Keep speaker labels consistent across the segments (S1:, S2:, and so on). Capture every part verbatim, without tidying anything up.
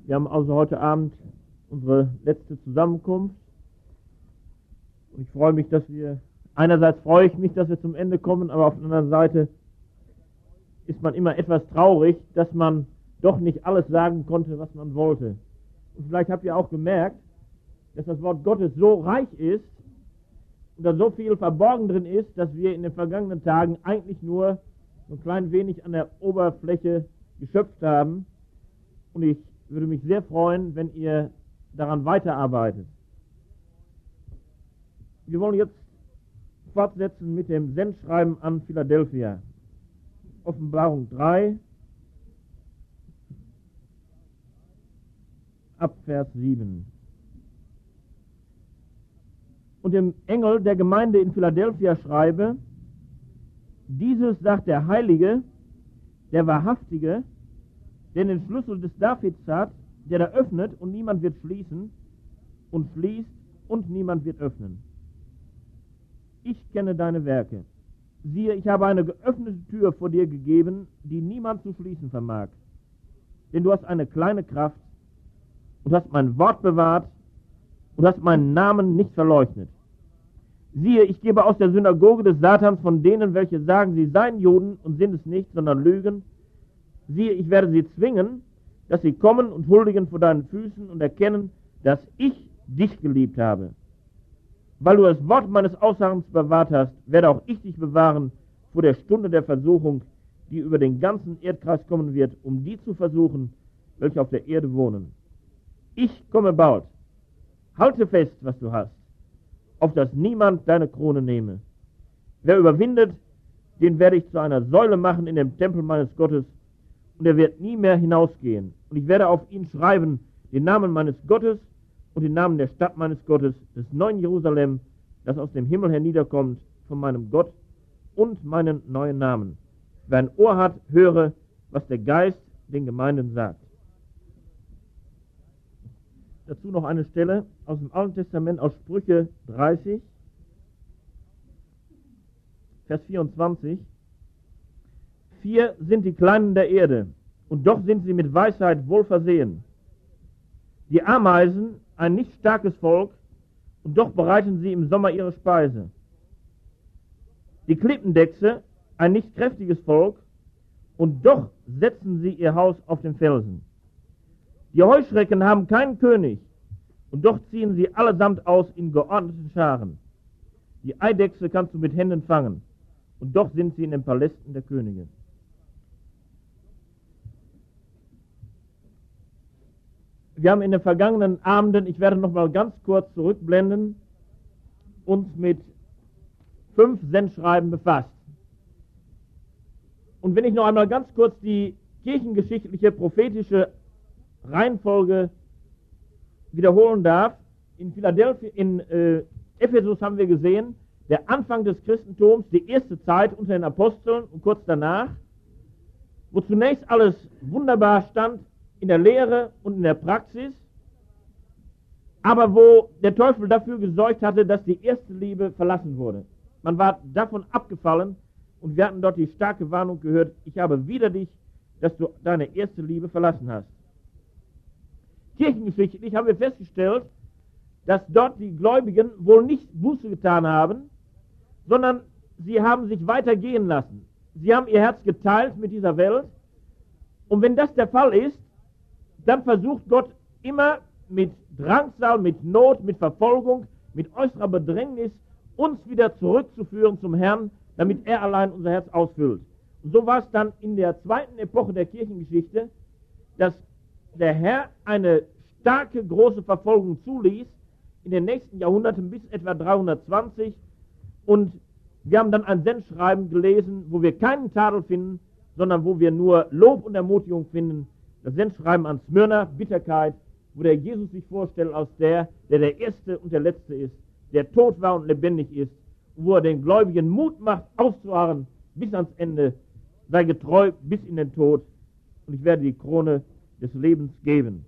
S1: Wir haben also heute Abend unsere letzte Zusammenkunft. Und ich freue mich, dass wir, einerseits freue ich mich, dass wir zum Ende kommen, aber auf der anderen Seite ist man immer etwas traurig, dass man doch nicht alles sagen konnte, was man wollte. Und vielleicht habt ihr auch gemerkt, dass das Wort Gottes so reich ist und da so viel verborgen drin ist, dass wir in den vergangenen Tagen eigentlich nur so ein klein wenig an der Oberfläche geschöpft haben. Und ich würde mich sehr freuen, wenn ihr daran weiterarbeitet. Wir wollen jetzt fortsetzen mit dem Sendschreiben an Philadelphia. Offenbarung drei, ab Vers sieben. Und dem Engel der Gemeinde in Philadelphia schreibe: Dieses sagt der Heilige, der Wahrhaftige, der den Schlüssel des Davids hat, der da öffnet und niemand wird schließen, und schließt und niemand wird öffnen. Ich kenne deine Werke. Siehe, ich habe eine geöffnete Tür vor dir gegeben, die niemand zu schließen vermag. Denn du hast eine kleine Kraft und hast mein Wort bewahrt und hast meinen Namen nicht verleugnet. Siehe, ich gebe aus der Synagoge des Satans von denen, welche sagen, sie seien Juden und sind es nicht, sondern lügen. Siehe, ich werde sie zwingen, dass sie kommen und huldigen vor deinen Füßen und erkennen, dass ich dich geliebt habe. Weil du das Wort meines Ausharrens bewahrt hast, werde auch ich dich bewahren vor der Stunde der Versuchung, die über den ganzen Erdkreis kommen wird, um die zu versuchen, welche auf der Erde wohnen. Ich komme bald. Halte fest, was du hast, auf dass niemand deine Krone nehme. Wer überwindet, den werde ich zu einer Säule machen in dem Tempel meines Gottes, und er wird nie mehr hinausgehen. Und ich werde auf ihn schreiben den Namen meines Gottes und den Namen der Stadt meines Gottes, des neuen Jerusalem, das aus dem Himmel herniederkommt, von meinem Gott, und meinen neuen Namen. Wer ein Ohr hat, höre, was der Geist den Gemeinden sagt. Dazu noch eine Stelle aus dem Alten Testament, aus Sprüche dreißig, Vers vierundzwanzig. Vier sind die Kleinen der Erde, und doch sind sie mit Weisheit wohl versehen. Die Ameisen, ein nicht starkes Volk, und doch bereiten sie im Sommer ihre Speise. Die Klippendechse, ein nicht kräftiges Volk, und doch setzen sie ihr Haus auf den Felsen. Die Heuschrecken haben keinen König, und doch ziehen sie allesamt aus in geordneten Scharen. Die Eidechse kannst du mit Händen fangen, und doch sind sie in den Palästen der Könige. Wir haben in den vergangenen Abenden, ich werde noch mal ganz kurz zurückblenden, uns mit fünf Sendschreiben befasst. Und wenn ich noch einmal ganz kurz die kirchengeschichtliche, prophetische Reihenfolge wiederholen darf, in Philadelphia, in äh, Ephesus haben wir gesehen, der Anfang des Christentums, die erste Zeit unter den Aposteln und kurz danach, wo zunächst alles wunderbar stand, in der Lehre und in der Praxis, aber wo der Teufel dafür gesorgt hatte, dass die erste Liebe verlassen wurde. Man war davon abgefallen und wir hatten dort die starke Warnung gehört: Ich habe wider dich, dass du deine erste Liebe verlassen hast. Kirchengeschichtlich haben wir festgestellt, dass dort die Gläubigen wohl nicht Buße getan haben, sondern sie haben sich weiter gehen lassen. Sie haben ihr Herz geteilt mit dieser Welt, und wenn das der Fall ist, dann versucht Gott immer mit Drangsal, mit Not, mit Verfolgung, mit äußerer Bedrängnis uns wieder zurückzuführen zum Herrn, damit er allein unser Herz ausfüllt. Und so war es dann in der zweiten Epoche der Kirchengeschichte, dass der Herr eine starke, große Verfolgung zuließ, in den nächsten Jahrhunderten bis etwa dreihundertzwanzig. Und wir haben dann ein Sendschreiben gelesen, wo wir keinen Tadel finden, sondern wo wir nur Lob und Ermutigung finden. Das Sendschreiben an Smyrna, Bitterkeit, wo der Jesus sich vorstellt als der, der der Erste und der Letzte ist, der tot war und lebendig ist, wo er den Gläubigen Mut macht, auszuharren bis ans Ende, sei getreu bis in den Tod, und ich werde die Krone des Lebens geben.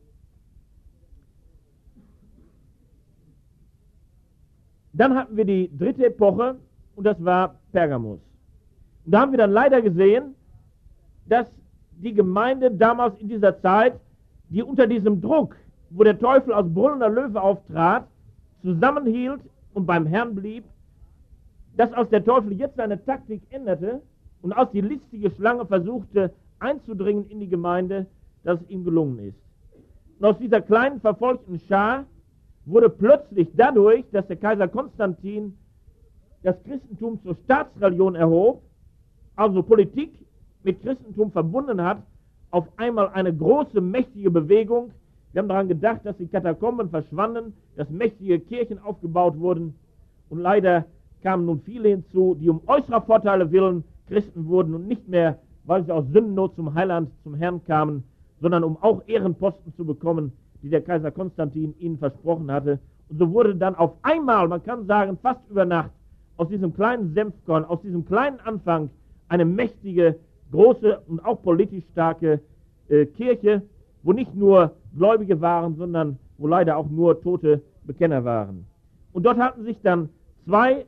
S1: Dann hatten wir die dritte Epoche, und das war Pergamus. Und da haben wir dann leider gesehen, dass die Gemeinde damals in dieser Zeit die unter diesem Druck, wo der Teufel als brüllender Löwe auftrat, zusammenhielt und beim Herrn blieb, dass als der Teufel jetzt seine Taktik änderte und als die listige Schlange versuchte einzudringen in die Gemeinde, dass es ihm gelungen ist. Und aus dieser kleinen verfolgten Schar wurde plötzlich dadurch, dass der Kaiser Konstantin das Christentum zur Staatsreligion erhob, also Politik mit Christentum verbunden hat, auf einmal eine große, mächtige Bewegung. Wir haben daran gedacht, dass die Katakomben verschwanden, dass mächtige Kirchen aufgebaut wurden und leider kamen nun viele hinzu, die um äußerer Vorteile willen Christen wurden und nicht mehr, weil sie aus Sündennot zum Heiland, zum Herrn kamen, sondern um auch Ehrenposten zu bekommen, die der Kaiser Konstantin ihnen versprochen hatte. Und so wurde dann auf einmal, man kann sagen fast über Nacht, aus diesem kleinen Senfkorn, aus diesem kleinen Anfang eine mächtige, große und auch politisch starke äh, Kirche, wo nicht nur Gläubige waren, sondern wo leider auch nur tote Bekenner waren. Und dort hatten sich dann zwei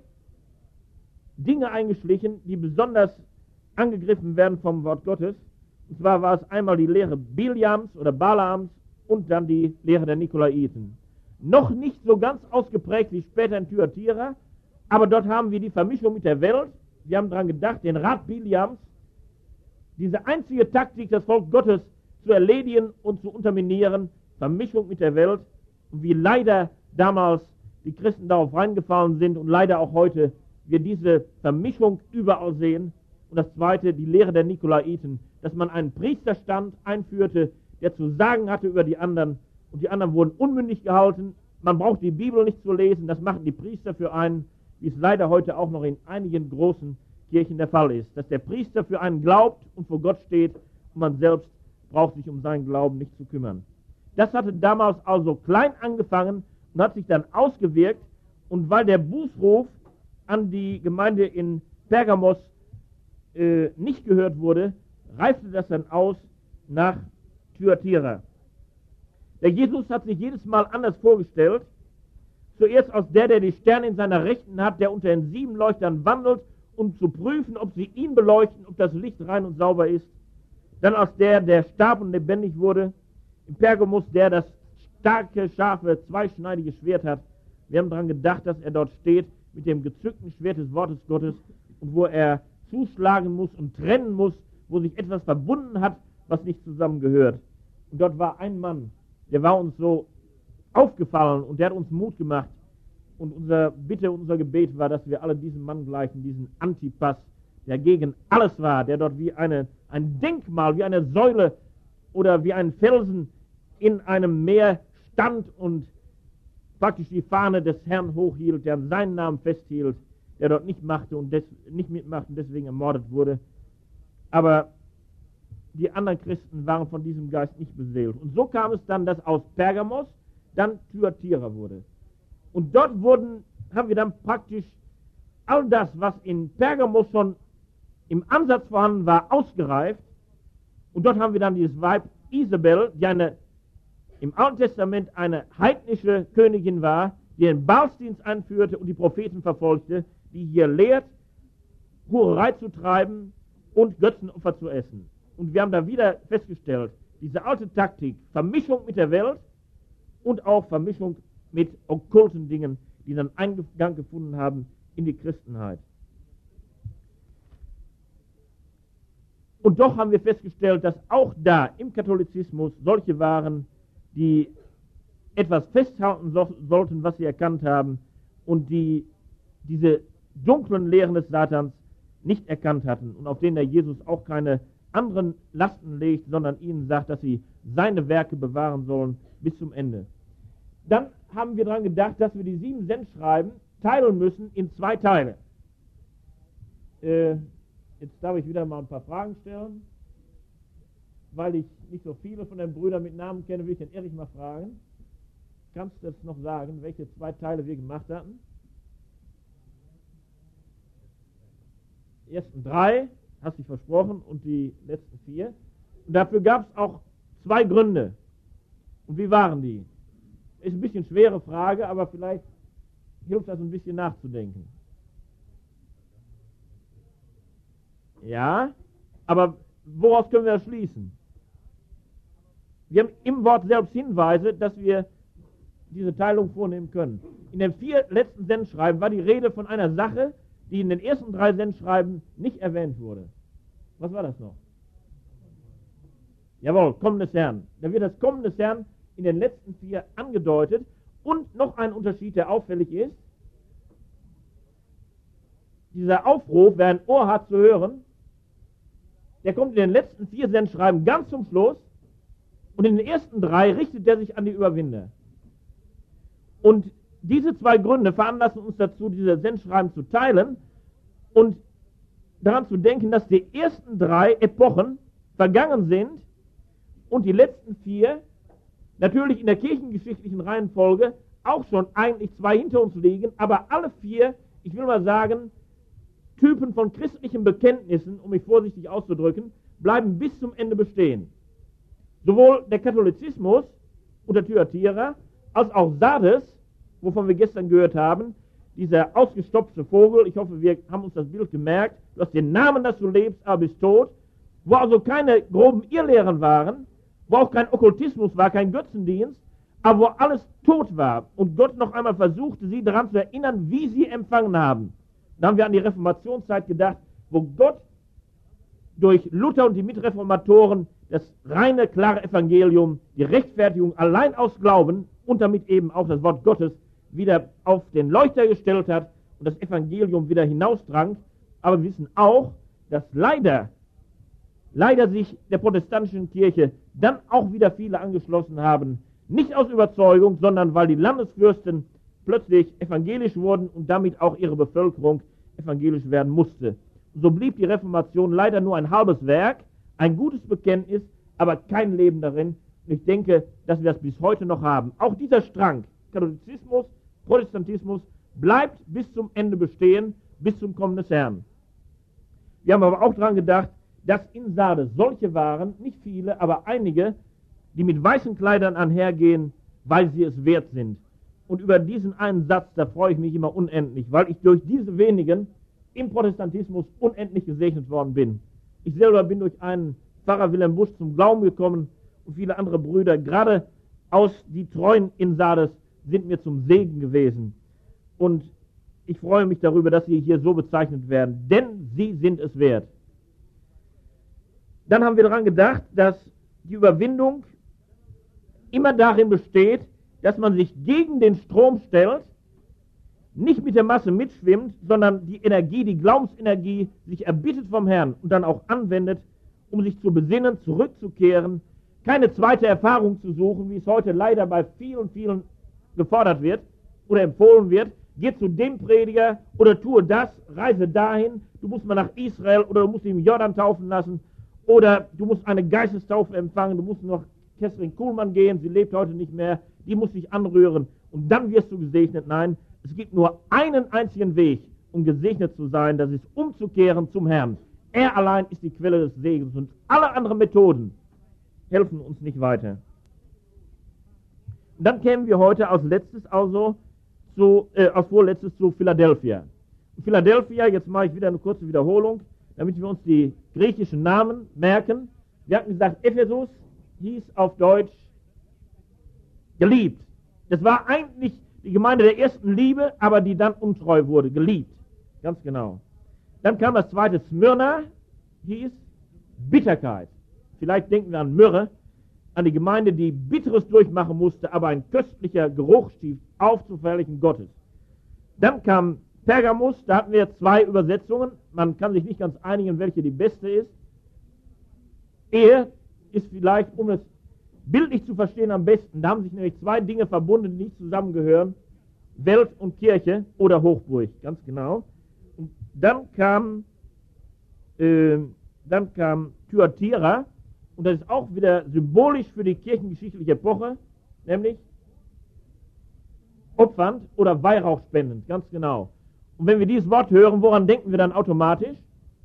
S1: Dinge eingeschlichen, die besonders angegriffen werden vom Wort Gottes. Und zwar war es einmal die Lehre Biljams oder Balaams und dann die Lehre der Nikolaiten. Noch nicht so ganz ausgeprägt wie später in Thyatira, aber dort haben wir die Vermischung mit der Welt. Wir haben daran gedacht, den Rat Biljams, diese einzige Taktik, das Volk Gottes zu erledigen und zu unterminieren, Vermischung mit der Welt, und wie leider damals die Christen darauf reingefallen sind und leider auch heute wir diese Vermischung überall sehen. Und das zweite, die Lehre der Nikolaiten, dass man einen Priesterstand einführte, der zu sagen hatte über die anderen, und die anderen wurden unmündig gehalten. Man braucht die Bibel nicht zu lesen, das machen die Priester für einen, wie es leider heute auch noch in einigen großen Kirchen der Fall ist, dass der Priester für einen glaubt und vor Gott steht und man selbst braucht sich um seinen Glauben nicht zu kümmern. Das hatte damals also klein angefangen und hat sich dann ausgewirkt, und weil der Bußruf an die Gemeinde in Pergamos äh, nicht gehört wurde, reifte das dann aus nach Thyatira. Der Jesus hat sich jedes Mal anders vorgestellt. Zuerst als der, der die Sterne in seiner Rechten hat, der unter den sieben Leuchtern wandelt, um zu prüfen, ob sie ihn beleuchten, ob das Licht rein und sauber ist. Dann als der, der starb und lebendig wurde. In Pergamos der das starke, scharfe, zweischneidige Schwert hat. Wir haben daran gedacht, dass er dort steht mit dem gezückten Schwert des Wortes Gottes und wo er zuschlagen muss und trennen muss, wo sich etwas verbunden hat, was nicht zusammengehört. Und dort war ein Mann, der war uns so aufgefallen und der hat uns Mut gemacht. Und unsere Bitte, unser Gebet war, dass wir alle diesem Mann gleichen, diesen Antipas, der gegen alles war, der dort wie eine, ein Denkmal, wie eine Säule oder wie ein Felsen in einem Meer stand und praktisch die Fahne des Herrn hochhielt, der an seinen Namen festhielt, der dort nicht machte und des, nicht mitmachte und deswegen ermordet wurde. Aber die anderen Christen waren von diesem Geist nicht beseelt. Und so kam es dann, dass aus Pergamos dann Thyatira wurde. Und dort wurden, haben wir dann praktisch all das, was in Pergamos schon im Ansatz vorhanden war, ausgereift. Und dort haben wir dann dieses Weib Isabel, die eine, im Alten Testament eine heidnische Königin war, die den Baalsdienst einführte und die Propheten verfolgte, die hier lehrt, Hurerei zu treiben und Götzenopfer zu essen. Und wir haben da wieder festgestellt, diese alte Taktik, Vermischung mit der Welt und auch Vermischung mit okkulten Dingen, die dann Eingang gefunden haben in die Christenheit. Und doch haben wir festgestellt, dass auch da im Katholizismus solche waren, die etwas festhalten so, sollten, was sie erkannt haben und die diese dunklen Lehren des Satans nicht erkannt hatten und auf denen der Jesus auch keine anderen Lasten legt, sondern ihnen sagt, dass sie seine Werke bewahren sollen bis zum Ende. Dann haben wir daran gedacht, dass wir die sieben Sendschreiben teilen müssen in zwei Teile. Äh, jetzt darf ich wieder mal ein paar Fragen stellen. Weil ich nicht so viele von den Brüdern mit Namen kenne, will ich den Erich mal fragen. Kannst du jetzt noch sagen, welche zwei Teile wir gemacht hatten? Die ersten drei, hast du versprochen, und die letzten vier. Und dafür gab es auch zwei Gründe. Und wie waren die? Ist ein bisschen schwere Frage, aber vielleicht hilft das ein bisschen nachzudenken. Ja, aber woraus können wir das schließen? Wir haben im Wort selbst Hinweise, dass wir diese Teilung vornehmen können. In den vier letzten Sendschreiben war die Rede von einer Sache, die in den ersten drei Sendschreiben nicht erwähnt wurde. Was war das noch? Jawohl, Kommen des Herrn. Da wird das Kommen des Herrn in den letzten vier angedeutet. Und noch ein Unterschied, der auffällig ist. Dieser Aufruf, wer ein Ohr hat zu hören, der kommt in den letzten vier Sendschreiben ganz zum Schluss. Und in den ersten drei richtet er sich an die Überwinder. Und diese zwei Gründe veranlassen uns dazu, diese Sendschreiben zu teilen und daran zu denken, dass die ersten drei Epochen vergangen sind und die letzten vier natürlich in der kirchengeschichtlichen Reihenfolge auch schon eigentlich zwei hinter uns liegen, aber alle vier, ich will mal sagen, Typen von christlichen Bekenntnissen, um mich vorsichtig auszudrücken, bleiben bis zum Ende bestehen. Sowohl der Katholizismus unter Thyatira als auch Sardes, wovon wir gestern gehört haben, dieser ausgestopfte Vogel, ich hoffe, wir haben uns das Bild gemerkt, du hast den Namen, dass du lebst, aber bist tot, wo also keine groben Irrlehren waren, wo auch kein Okkultismus war, kein Götzendienst, aber wo alles tot war und Gott noch einmal versuchte, sie daran zu erinnern, wie sie empfangen haben. Da haben wir an die Reformationszeit gedacht, wo Gott durch Luther und die Mitreformatoren das reine, klare Evangelium, die Rechtfertigung allein aus Glauben und damit eben auch das Wort Gottes wieder auf den Leuchter gestellt hat und das Evangelium wieder hinausdrang. Aber wir wissen auch, dass leider, leider sich der protestantischen Kirche dann auch wieder viele angeschlossen haben, nicht aus Überzeugung, sondern weil die Landesfürsten plötzlich evangelisch wurden und damit auch ihre Bevölkerung evangelisch werden musste. So blieb die Reformation leider nur ein halbes Werk, ein gutes Bekenntnis, aber kein Leben darin. Und ich denke, dass wir das bis heute noch haben. Auch dieser Strang, Katholizismus, Protestantismus, bleibt bis zum Ende bestehen, bis zum Kommen des Herrn. Wir haben aber auch daran gedacht, dass in Sardes solche waren, nicht viele, aber einige, die mit weißen Kleidern einhergehen, weil sie es wert sind. Und über diesen einen Satz, da freue ich mich immer unendlich, weil ich durch diese wenigen im Protestantismus unendlich gesegnet worden bin. Ich selber bin durch einen Pfarrer Wilhelm Busch zum Glauben gekommen und viele andere Brüder, gerade aus die Treuen in Sardes, sind mir zum Segen gewesen. Und ich freue mich darüber, dass sie hier so bezeichnet werden, denn sie sind es wert. Dann haben wir daran gedacht, dass die Überwindung immer darin besteht, dass man sich gegen den Strom stellt, nicht mit der Masse mitschwimmt, sondern die Energie, die Glaubensenergie sich erbittet vom Herrn und dann auch anwendet, um sich zu besinnen, zurückzukehren, keine zweite Erfahrung zu suchen, wie es heute leider bei vielen, vielen gefordert wird oder empfohlen wird. Geh zu dem Prediger oder tue das, reise dahin, du musst mal nach Israel oder du musst dich im Jordan taufen lassen oder du musst eine Geistestaufe empfangen, du musst noch Kesserin Kuhlmann gehen, sie lebt heute nicht mehr, die muss dich anrühren und dann wirst du gesegnet. Nein, es gibt nur einen einzigen Weg, um gesegnet zu sein, das ist umzukehren zum Herrn. Er allein ist die Quelle des Segens und alle anderen Methoden helfen uns nicht weiter. Und dann kämen wir heute als letztes also zu, äh, als vorletztes zu Philadelphia. Und Philadelphia, jetzt mache ich wieder eine kurze Wiederholung, damit wir uns die griechischen Namen merken. Wir hatten gesagt, Ephesus hieß auf Deutsch geliebt. Das war eigentlich die Gemeinde der ersten Liebe, aber die dann untreu wurde, geliebt. Ganz genau. Dann kam das zweite, Smyrna, hieß Bitterkeit. Vielleicht denken wir an Myrrhe, an die Gemeinde, die Bitteres durchmachen musste, aber ein köstlicher Geruch stieg auf zu Verherrlichen Gottes. Dann kam Pergamus, da hatten wir zwei Übersetzungen. Man kann sich nicht ganz einigen, welche die beste ist. Ehe ist vielleicht, um es bildlich zu verstehen, am besten. Da haben sich nämlich zwei Dinge verbunden, die nicht zusammengehören. Welt und Kirche oder Hochburg, ganz genau. Und dann kam, äh, dann kam Thyatira, und das ist auch wieder symbolisch für die kirchengeschichtliche Epoche, nämlich opfernd oder Weihrauchspendend, ganz genau. Und wenn wir dieses Wort hören, woran denken wir dann automatisch?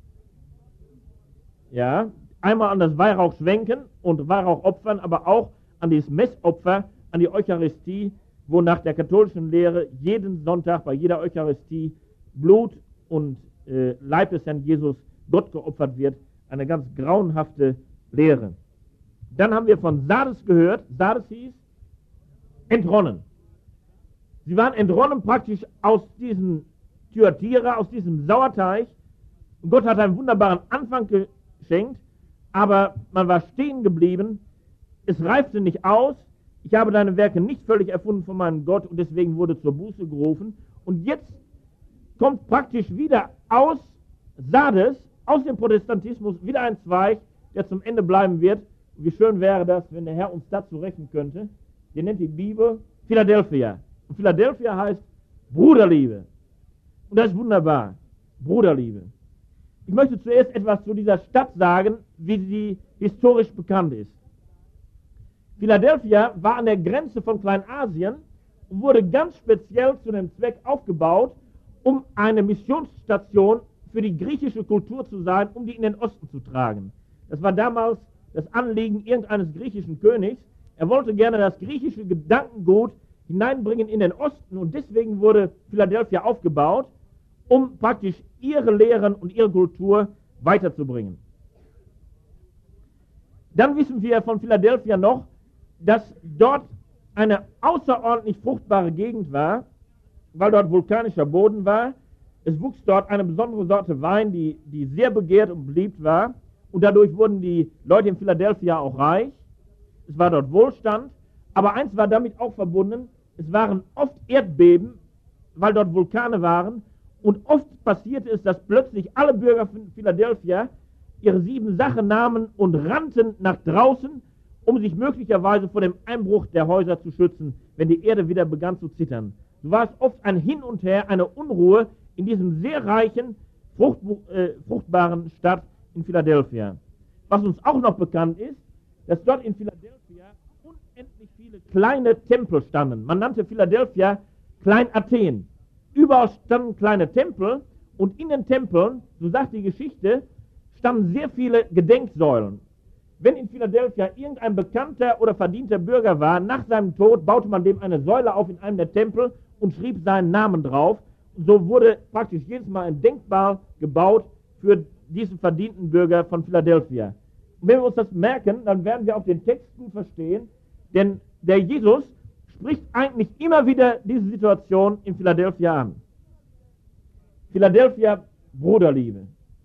S1: Ja, einmal an das Weihrauchschwenken und Weihrauchopfern, aber auch an dieses Messopfer, an die Eucharistie, wo nach der katholischen Lehre jeden Sonntag bei jeder Eucharistie Blut und äh, Leib des Herrn Jesus Gott geopfert wird. Eine ganz grauenhafte Lehre. Dann haben wir von Sardes gehört. Sardes hieß entronnen. Sie waren entronnen praktisch aus diesem Thyatira, aus diesem Sauerteig. Und Gott hat einen wunderbaren Anfang geschenkt, aber man war stehen geblieben. Es reifte nicht aus. Ich habe deine Werke nicht völlig erfunden von meinem Gott und deswegen wurde zur Buße gerufen. Und jetzt kommt praktisch wieder aus Sardes, aus dem Protestantismus, wieder ein Zweig, der zum Ende bleiben wird. Wie schön wäre das, wenn der Herr uns dazu rechnen könnte. Den nennt die Bibel Philadelphia. Und Philadelphia heißt Bruderliebe. Und das ist wunderbar. Bruderliebe. Ich möchte zuerst etwas zu dieser Stadt sagen, wie sie historisch bekannt ist. Philadelphia war an der Grenze von Kleinasien und wurde ganz speziell zu dem Zweck aufgebaut, um eine Missionsstation für die griechische Kultur zu sein, um die in den Osten zu tragen. Das war damals das Anliegen irgendeines griechischen Königs. Er wollte gerne das griechische Gedankengut hineinbringen in den Osten und deswegen wurde Philadelphia aufgebaut, um praktisch ihre Lehren und ihre Kultur weiterzubringen. Dann wissen wir von Philadelphia noch, dass dort eine außerordentlich fruchtbare Gegend war, weil dort vulkanischer Boden war. Es wuchs dort eine besondere Sorte Wein, die, die sehr begehrt und beliebt war. Und dadurch wurden die Leute in Philadelphia auch reich. Es war dort Wohlstand. Aber eins war damit auch verbunden, es waren oft Erdbeben, weil dort Vulkane waren. Und oft passierte es, dass plötzlich alle Bürger von Philadelphia ihre sieben Sachen nahmen und rannten nach draußen, um sich möglicherweise vor dem Einbruch der Häuser zu schützen, wenn die Erde wieder begann zu zittern. So war es oft ein Hin und Her, eine Unruhe in diesem sehr reichen, frucht, äh, fruchtbaren Stadt in Philadelphia. Was uns auch noch bekannt ist, dass dort in Philadelphia unendlich viele kleine Tempel standen. Man nannte Philadelphia Klein-Athen. Überall standen kleine Tempel und in den Tempeln, so sagt die Geschichte, standen sehr viele Gedenksäulen. Wenn in Philadelphia irgendein bekannter oder verdienter Bürger war, nach seinem Tod baute man dem eine Säule auf in einem der Tempel und schrieb seinen Namen drauf. So wurde praktisch jedes Mal ein Denkmal gebaut für diesen verdienten Bürger von Philadelphia. Und wenn wir uns das merken, dann werden wir auch den Text gut verstehen, denn der Jesus spricht eigentlich immer wieder diese Situation in Philadelphia an. Philadelphia, Bruderliebe.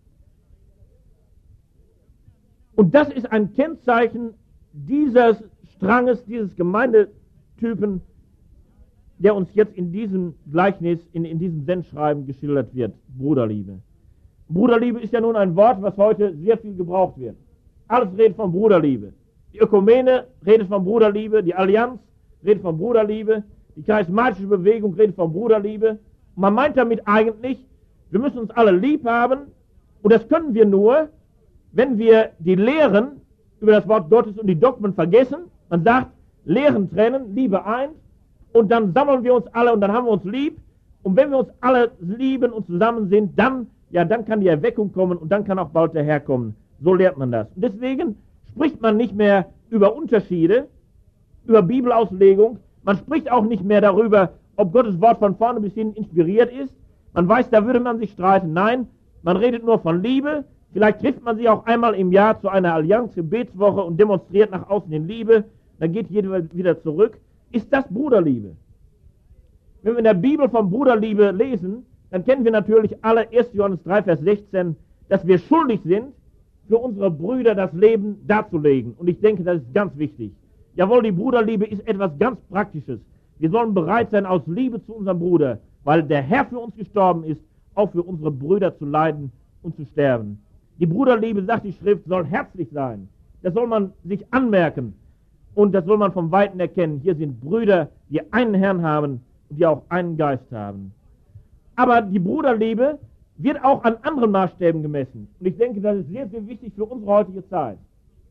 S1: Und das ist ein Kennzeichen dieses Stranges, dieses Gemeindetypen, der uns jetzt in diesem Gleichnis, in, in diesem Sendschreiben geschildert wird. Bruderliebe. Bruderliebe ist ja nun ein Wort, was heute sehr viel gebraucht wird. Alles redet von Bruderliebe. Die Ökumene redet von Bruderliebe, die Allianz redet von Bruderliebe, die charismatische Bewegung redet von Bruderliebe. Und man meint damit eigentlich, wir müssen uns alle lieb haben und das können wir nur, wenn wir die Lehren über das Wort Gottes und die Dogmen vergessen. Man sagt, Lehren trennen, Liebe eint und dann sammeln wir uns alle und dann haben wir uns lieb. Und wenn wir uns alle lieben und zusammen sind, dann, ja, dann kann die Erweckung kommen und dann kann auch bald der Herr kommen. So lernt man das. Und deswegen spricht man nicht mehr über Unterschiede, über Bibelauslegung. Man spricht auch nicht mehr darüber, ob Gottes Wort von vorne bis hinten inspiriert ist. Man weiß, da würde man sich streiten. Nein, man redet nur von Liebe. Vielleicht trifft man sich auch einmal im Jahr zu einer Allianz-Gebetswoche und demonstriert nach außen in Liebe. Dann geht jeder wieder zurück. Ist das Bruderliebe? Wenn wir in der Bibel von Bruderliebe lesen, dann kennen wir natürlich alle erster Johannes drei, Vers sechzehn, dass wir schuldig sind, für unsere Brüder das Leben darzulegen. Und ich denke, das ist ganz wichtig. Jawohl, die Bruderliebe ist etwas ganz Praktisches. Wir sollen bereit sein, aus Liebe zu unserem Bruder, weil der Herr für uns gestorben ist, auch für unsere Brüder zu leiden und zu sterben. Die Bruderliebe, sagt die Schrift, soll herzlich sein. Das soll man sich anmerken und das soll man vom Weiten erkennen. Hier sind Brüder, die einen Herrn haben und die auch einen Geist haben. Aber die Bruderliebe wird auch an anderen Maßstäben gemessen. Und ich denke, das ist sehr, sehr wichtig für unsere heutige Zeit.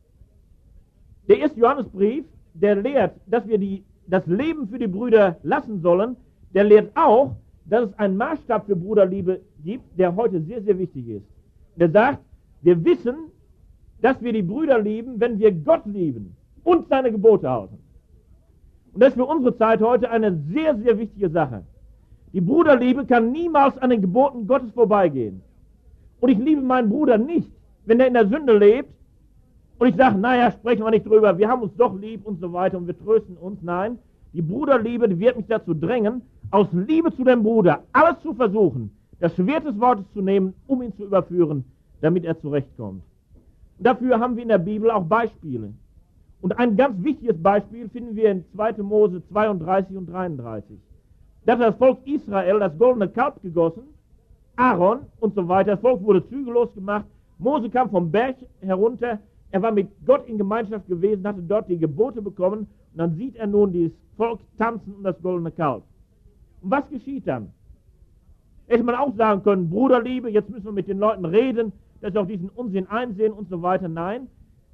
S1: Der erste Johannesbrief, der lehrt, dass wir die, das Leben für die Brüder lassen sollen, der lehrt auch, dass es einen Maßstab für Bruderliebe gibt, der heute sehr, sehr wichtig ist. Der sagt, wir wissen, dass wir die Brüder lieben, wenn wir Gott lieben und seine Gebote halten. Und das ist für unsere Zeit heute eine sehr, sehr wichtige Sache. Die Bruderliebe kann niemals an den Geboten Gottes vorbeigehen. Und ich liebe meinen Bruder nicht, wenn er in der Sünde lebt Und ich sage, naja, sprechen wir nicht drüber, wir haben uns doch lieb und so weiter und wir trösten uns. Nein, die Bruderliebe, die wird mich dazu drängen, aus Liebe zu dem Bruder alles zu versuchen, das Schwert des Wortes zu nehmen, um ihn zu überführen, damit er zurechtkommt. Und dafür haben wir in der Bibel auch Beispiele. Und ein ganz wichtiges Beispiel finden wir in zweiter Mose zweiunddreißig und dreiunddreißig. Da hat das Volk Israel das goldene Kalb gegossen, Aaron und so weiter. Das Volk wurde zügellos gemacht. Mose kam vom Berg herunter. Er war mit Gott in Gemeinschaft gewesen, hatte dort die Gebote bekommen. Und dann sieht er nun dieses Volk tanzen um das goldene Kalb. Und was geschieht dann? Hätte man auch sagen können, Bruderliebe, jetzt müssen wir mit den Leuten reden, dass sie auch diesen Unsinn einsehen und so weiter. Nein,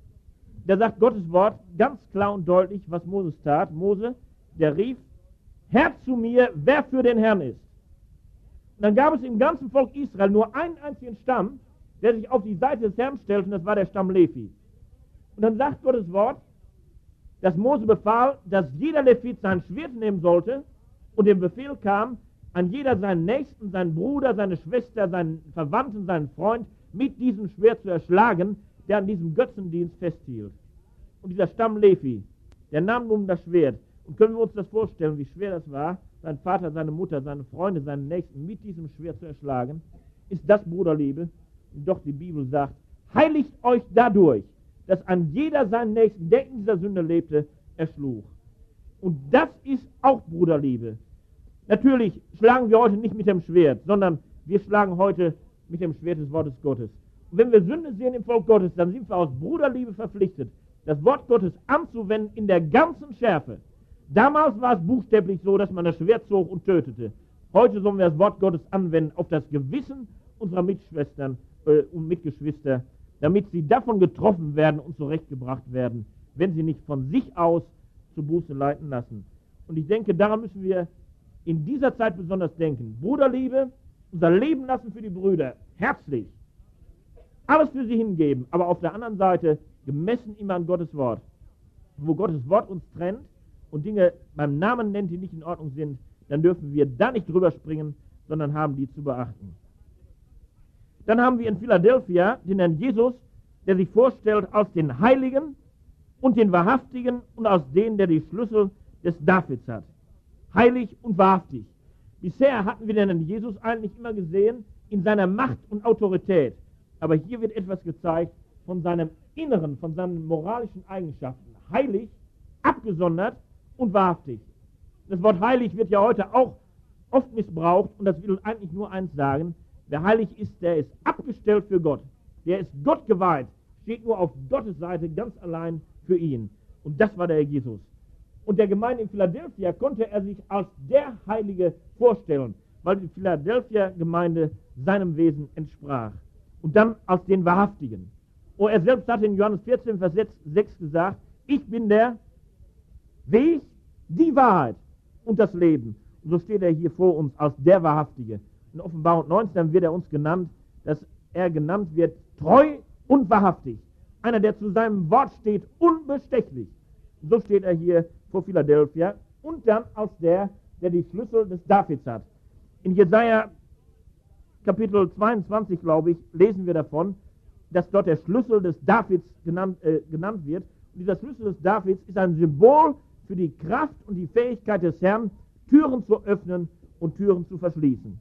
S1: da sagt Gottes Wort ganz klar und deutlich, was Moses tat. Mose, der rief, Herr zu mir, wer für den Herrn ist. Und dann gab es im ganzen Volk Israel nur einen einzigen Stamm, der sich auf die Seite des Herrn stellte, und das war der Stamm Levi. Und dann sagt Gottes Wort, dass Mose befahl, dass jeder Levit sein Schwert nehmen sollte, und dem Befehl kam, an jeder seinen Nächsten, seinen Bruder, seine Schwester, seinen Verwandten, seinen Freund mit diesem Schwert zu erschlagen, der an diesem Götzendienst festhielt. Und dieser Stamm Levi, der nahm nun das Schwert. Und können wir uns das vorstellen, wie schwer das war, sein Vater, seine Mutter, seine Freunde, seinen Nächsten mit diesem Schwert zu erschlagen? Ist das Bruderliebe? Und doch die Bibel sagt, heiligt euch dadurch, dass an jeder seinen Nächsten, der in dieser Sünde lebte, erschlug. Und das ist auch Bruderliebe. Natürlich schlagen wir heute nicht mit dem Schwert, sondern wir schlagen heute mit dem Schwert des Wortes Gottes. Und wenn wir Sünde sehen im Volk Gottes, dann sind wir aus Bruderliebe verpflichtet, das Wort Gottes anzuwenden in der ganzen Schärfe. Damals war es buchstäblich so, dass man das Schwert zog und tötete. Heute sollen wir das Wort Gottes anwenden auf das Gewissen unserer Mitschwestern äh, und Mitgeschwister, damit sie davon getroffen werden und zurechtgebracht werden, wenn sie nicht von sich aus zur Buße leiten lassen. Und ich denke, daran müssen wir in dieser Zeit besonders denken. Bruderliebe, unser Leben lassen für die Brüder, herzlich. Alles für sie hingeben, aber auf der anderen Seite gemessen immer an Gottes Wort. Wo Gottes Wort uns trennt und Dinge beim Namen nennt, die nicht in Ordnung sind, dann dürfen wir da nicht drüber springen, sondern haben die zu beachten. Dann haben wir in Philadelphia den Herrn Jesus, der sich vorstellt als den Heiligen und den Wahrhaftigen und als den, der die Schlüssel des Davids hat. Heilig und wahrhaftig. Bisher hatten wir den Herrn Jesus eigentlich immer gesehen in seiner Macht und Autorität. Aber hier wird etwas gezeigt von seinem Inneren, von seinen moralischen Eigenschaften. Heilig, abgesondert und wahrhaftig. Das Wort heilig wird ja heute auch oft missbraucht und das will eigentlich nur eins sagen. Wer heilig ist, der ist abgestellt für Gott. Der ist Gott geweiht, steht nur auf Gottes Seite ganz allein für ihn. Und das war der Herr Jesus. Und der Gemeinde in Philadelphia konnte er sich als der Heilige vorstellen, weil die Philadelphia-Gemeinde seinem Wesen entsprach. Und dann als den Wahrhaftigen. Und er selbst hat in Johannes vierzehn, Vers sechs gesagt, ich bin der Weg, die Wahrheit und das Leben. Und so steht er hier vor uns als der Wahrhaftige. In Offenbarung neunzehn wird er uns genannt, dass er genannt wird treu und wahrhaftig. Einer, der zu seinem Wort steht, unbestechlich. Und so steht er hier vor Philadelphia und dann als der, der die Schlüssel des Davids hat. In Jesaja Kapitel zweiundzwanzig, glaube ich, lesen wir davon, dass dort der Schlüssel des Davids genannt, äh, genannt wird. Und dieser Schlüssel des Davids ist ein Symbol für die Kraft und die Fähigkeit des Herrn, Türen zu öffnen und Türen zu verschließen.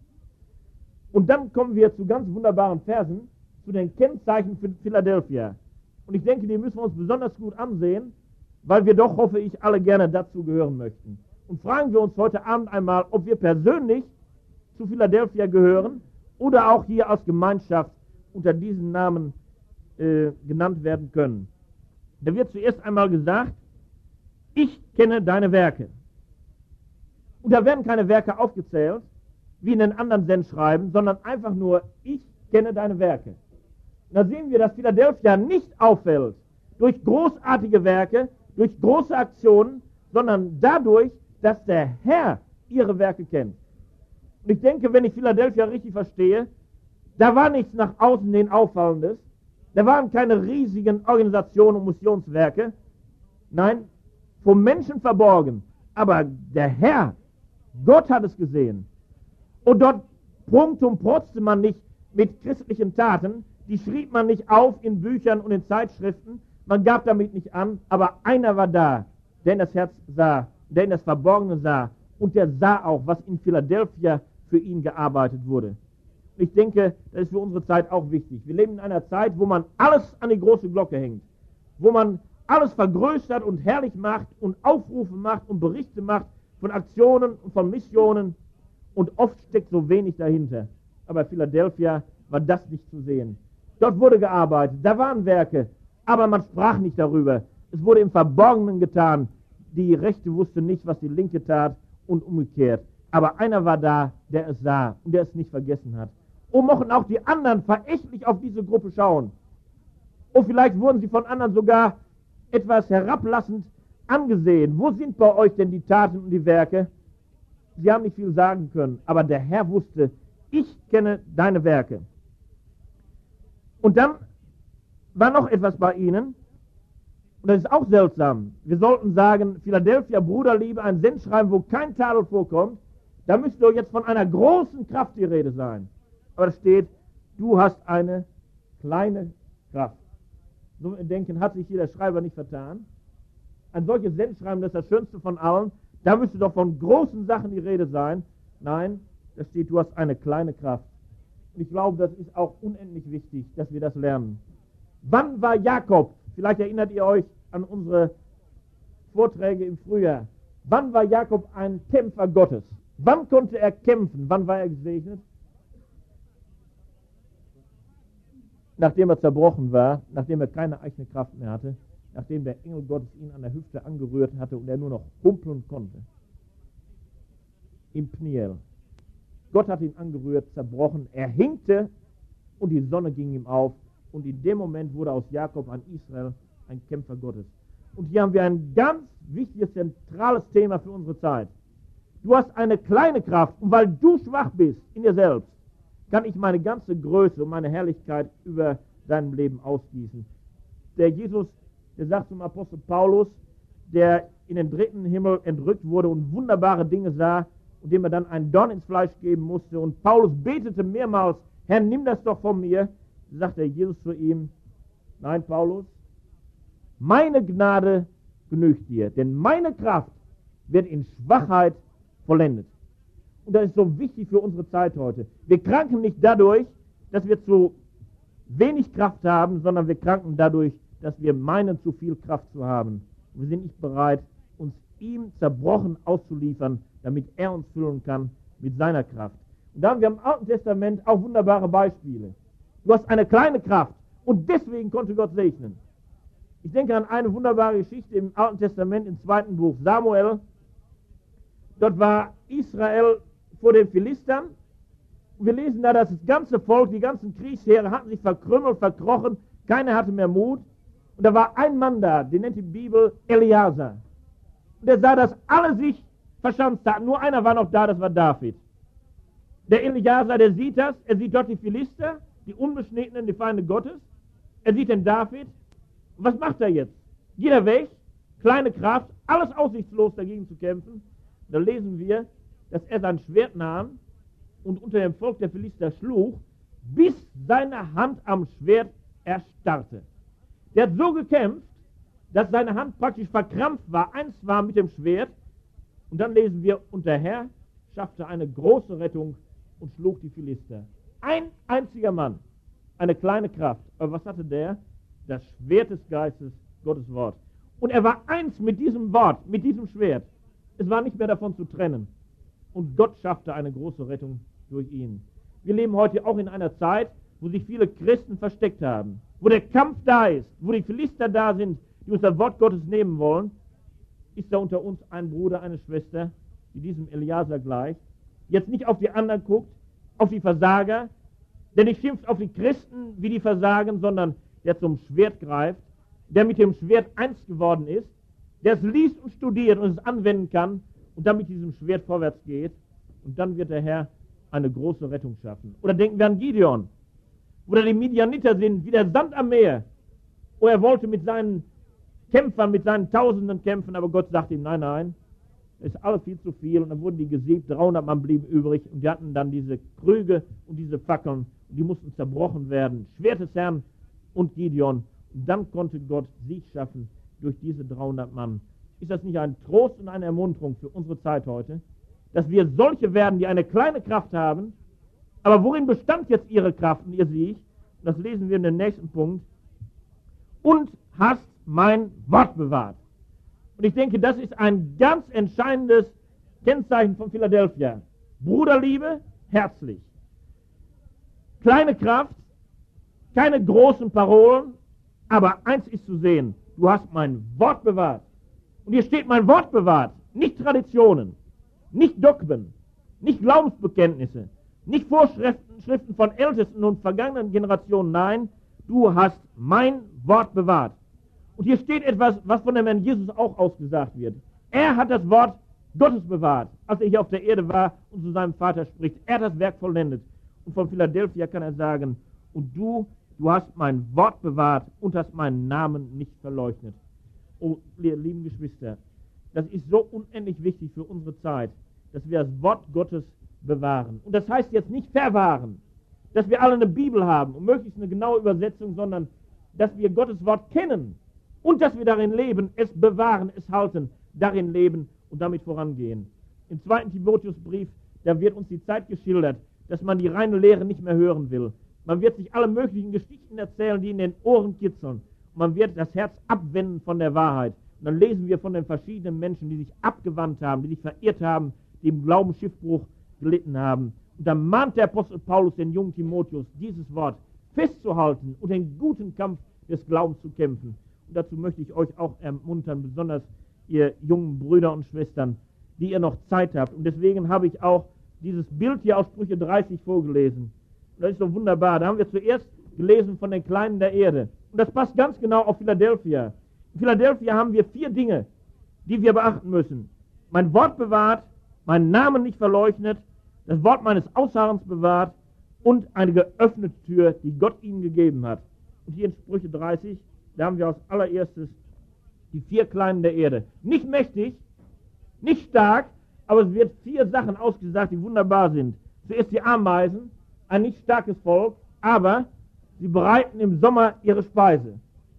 S1: Und dann kommen wir zu ganz wunderbaren Versen, zu den Kennzeichen für Philadelphia. Und ich denke, die müssen wir uns besonders gut ansehen, weil wir doch, hoffe ich, alle gerne dazu gehören möchten. Und fragen wir uns heute Abend einmal, ob wir persönlich zu Philadelphia gehören oder auch hier als Gemeinschaft unter diesen Namen äh, genannt werden können. Da wird zuerst einmal gesagt, ich kenne deine Werke. Und da werden keine Werke aufgezählt, wie in den anderen Sendschreiben, sondern einfach nur, ich kenne deine Werke. Und da sehen wir, dass Philadelphia nicht auffällt durch großartige Werke, durch große Aktionen, sondern dadurch, dass der Herr ihre Werke kennt. Und ich denke, wenn ich Philadelphia richtig verstehe, da war nichts nach außen hin Auffallendes, da waren keine riesigen Organisationen und Missionswerke, nein, vom Menschen verborgen, aber der Herr, Gott hat es gesehen. Und dort prunkte und protzte man nicht mit christlichen Taten, die schrieb man nicht auf in Büchern und in Zeitschriften, man gab damit nicht an, aber einer war da, der in das Herz sah, der in das Verborgene sah und der sah auch, was in Philadelphia für ihn gearbeitet wurde. Ich denke, das ist für unsere Zeit auch wichtig. Wir leben in einer Zeit, wo man alles an die große Glocke hängt, wo man alles vergrößert und herrlich macht und Aufrufe macht und Berichte macht von Aktionen und von Missionen und oft steckt so wenig dahinter. Aber in Philadelphia war das nicht zu sehen. Dort wurde gearbeitet, da waren Werke, aber man sprach nicht darüber. Es wurde im Verborgenen getan. Die Rechte wusste nicht, was die Linke tat und umgekehrt. Aber einer war da, der es sah und der es nicht vergessen hat. Und mochten auch die anderen verächtlich auf diese Gruppe schauen. Und vielleicht wurden sie von anderen sogar etwas herablassend angesehen. Wo sind bei euch denn die Taten und die Werke? Sie haben nicht viel sagen können, aber der Herr wusste, ich kenne deine Werke. Und dann war noch etwas bei ihnen, und das ist auch seltsam. Wir sollten sagen, Philadelphia, Bruderliebe, ein Sendschreiben, wo kein Tadel vorkommt, da müsste doch jetzt von einer großen Kraft die Rede sein. Aber da steht, du hast eine kleine Kraft. So denken, hat sich hier der Schreiber nicht vertan. Ein solches Sendschreiben, das ist das Schönste von allen. Da müsste doch von großen Sachen die Rede sein. Nein, da steht, du hast eine kleine Kraft. Und ich glaube, das ist auch unendlich wichtig, dass wir das lernen. Wann war Jakob, vielleicht erinnert ihr euch an unsere Vorträge im Frühjahr, wann war Jakob ein Kämpfer Gottes? Wann konnte er kämpfen? Wann war er gesegnet? Nachdem er zerbrochen war, nachdem er keine eigene Kraft mehr hatte, nachdem der Engel Gottes ihn an der Hüfte angerührt hatte und er nur noch humpeln konnte. Im Pniel. Gott hat ihn angerührt, zerbrochen, er hinkte und die Sonne ging ihm auf und in dem Moment wurde aus Jakob ein Israel, ein Kämpfer Gottes. Und hier haben wir ein ganz wichtiges, zentrales Thema für unsere Zeit. Du hast eine kleine Kraft und weil du schwach bist in dir selbst, kann ich meine ganze Größe und meine Herrlichkeit über deinem Leben ausgießen. Der Jesus, der sagt zum Apostel Paulus, der in den dritten Himmel entrückt wurde und wunderbare Dinge sah und dem er dann ein Dorn ins Fleisch geben musste. Und Paulus betete mehrmals, Herr, nimm das doch von mir. Da sagt der Jesus zu ihm, nein, Paulus, meine Gnade genügt dir, denn meine Kraft wird in Schwachheit vollendet. Und das ist so wichtig für unsere Zeit heute. Wir kranken nicht dadurch, dass wir zu wenig Kraft haben, sondern wir kranken dadurch, dass wir meinen, zu viel Kraft zu haben. Wir sind nicht bereit, uns ihm zerbrochen auszuliefern, damit er uns füllen kann mit seiner Kraft. Und da haben wir im Alten Testament auch wunderbare Beispiele. Du hast eine kleine Kraft und deswegen konnte Gott segnen. Ich denke an eine wunderbare Geschichte im Alten Testament, im zweiten Buch Samuel. Dort war Israel vor den Philistern. Und wir lesen da, dass das ganze Volk, die ganzen Kriegsheere hatten sich verkrümmelt, verkrochen. Keiner hatte mehr Mut. Und da war ein Mann da, den nennt die Bibel Eleazar. Und der sah, dass alle sich verschanzt hatten. Nur einer war noch da, das war David. Der Eleazar, der sieht das. Er sieht dort die Philister, die Unbeschnittenen, die Feinde Gottes. Er sieht den David. Und was macht er jetzt? Geht er weg? Kleine Kraft, alles aussichtslos dagegen zu kämpfen. Da lesen wir, dass er sein Schwert nahm und unter dem Volk der Philister schlug, bis seine Hand am Schwert erstarrte. Der hat so gekämpft, dass seine Hand praktisch verkrampft war, eins war mit dem Schwert. Und dann lesen wir, und der Herr schaffte eine große Rettung und schlug die Philister. Ein einziger Mann, eine kleine Kraft. Aber was hatte der? Das Schwert des Geistes, Gottes Wort. Und er war eins mit diesem Wort, mit diesem Schwert. Es war nicht mehr davon zu trennen. Und Gott schaffte eine große Rettung durch ihn. Wir leben heute auch in einer Zeit, wo sich viele Christen versteckt haben. Wo der Kampf da ist, wo die Philister da sind, die uns das Wort Gottes nehmen wollen. Ist da unter uns ein Bruder, eine Schwester, die diesem Eleazar gleicht, jetzt nicht auf die anderen guckt, auf die Versager, der nicht schimpft auf die Christen, wie die versagen, sondern der zum Schwert greift, der mit dem Schwert eins geworden ist, der es liest und studiert und es anwenden kann und dann mit diesem Schwert vorwärts geht und dann wird der Herr eine große Rettung schaffen. Oder denken wir an Gideon, wo da die Midianiter sind, wie der Sand am Meer. Oh, er wollte mit seinen Kämpfern, mit seinen Tausenden kämpfen, aber Gott sagte ihm, nein, nein, es ist alles viel zu viel. Und dann wurden die gesiegt, dreihundert Mann blieben übrig und die hatten dann diese Krüge und diese Fackeln und die mussten zerbrochen werden. Schwert des Herrn und Gideon. Dann konnte Gott Sieg schaffen durch diese dreihundert Mann. Ist das nicht ein Trost und eine Ermunterung für unsere Zeit heute, dass wir solche werden, die eine kleine Kraft haben, aber worin bestand jetzt ihre Kraft und ihr Sieg? Das lesen wir in dem nächsten Punkt. Und hast mein Wort bewahrt. Und ich denke, das ist ein ganz entscheidendes Kennzeichen von Philadelphia. Bruderliebe, herzlich. Kleine Kraft, keine großen Parolen, aber eins ist zu sehen, du hast mein Wort bewahrt. Und hier steht mein Wort bewahrt, nicht Traditionen, nicht Dogmen, nicht Glaubensbekenntnisse, nicht Vorschriften Schriften von ältesten und vergangenen Generationen, nein, du hast mein Wort bewahrt. Und hier steht etwas, was von dem Herrn Jesus auch ausgesagt wird. Er hat das Wort Gottes bewahrt, als er hier auf der Erde war und zu seinem Vater spricht. Er hat das Werk vollendet. Und von Philadelphia kann er sagen, und du, du hast mein Wort bewahrt und hast meinen Namen nicht verleugnet. Oh, ihr lieben Geschwister, das ist so unendlich wichtig für unsere Zeit, dass wir das Wort Gottes bewahren. Und das heißt jetzt nicht verwahren, dass wir alle eine Bibel haben und möglichst eine genaue Übersetzung, sondern dass wir Gottes Wort kennen und dass wir darin leben, es bewahren, es halten, darin leben und damit vorangehen. Im zweiten Timotheusbrief, da wird uns die Zeit geschildert, dass man die reine Lehre nicht mehr hören will. Man wird sich alle möglichen Geschichten erzählen, die in den Ohren kitzeln. Und man wird das Herz abwenden von der Wahrheit. Und dann lesen wir von den verschiedenen Menschen, die sich abgewandt haben, die sich verirrt haben, die im Glauben Schiffbruch gelitten haben. Und dann mahnt der Apostel Paulus den jungen Timotheus, dieses Wort festzuhalten und den guten Kampf des Glaubens zu kämpfen. Und dazu möchte ich euch auch ermuntern, besonders ihr jungen Brüder und Schwestern, die ihr noch Zeit habt. Und deswegen habe ich auch dieses Bild hier aus Sprüche dreißig vorgelesen. Und das ist so wunderbar. Da haben wir zuerst gelesen von den Kleinen der Erde. Und das passt ganz genau auf Philadelphia. In Philadelphia haben wir vier Dinge, die wir beachten müssen. Mein Wort bewahrt, meinen Namen nicht verleugnet, das Wort meines Ausharrens bewahrt und eine geöffnete Tür, die Gott ihnen gegeben hat. Und hier in Sprüche dreißig, da haben wir als allererstes die vier Kleinen der Erde. Nicht mächtig, nicht stark, aber es wird vier Sachen ausgesagt, die wunderbar sind. Zuerst die Ameisen, ein nicht starkes Volk, aber sie bereiten im Sommer ihre Speise.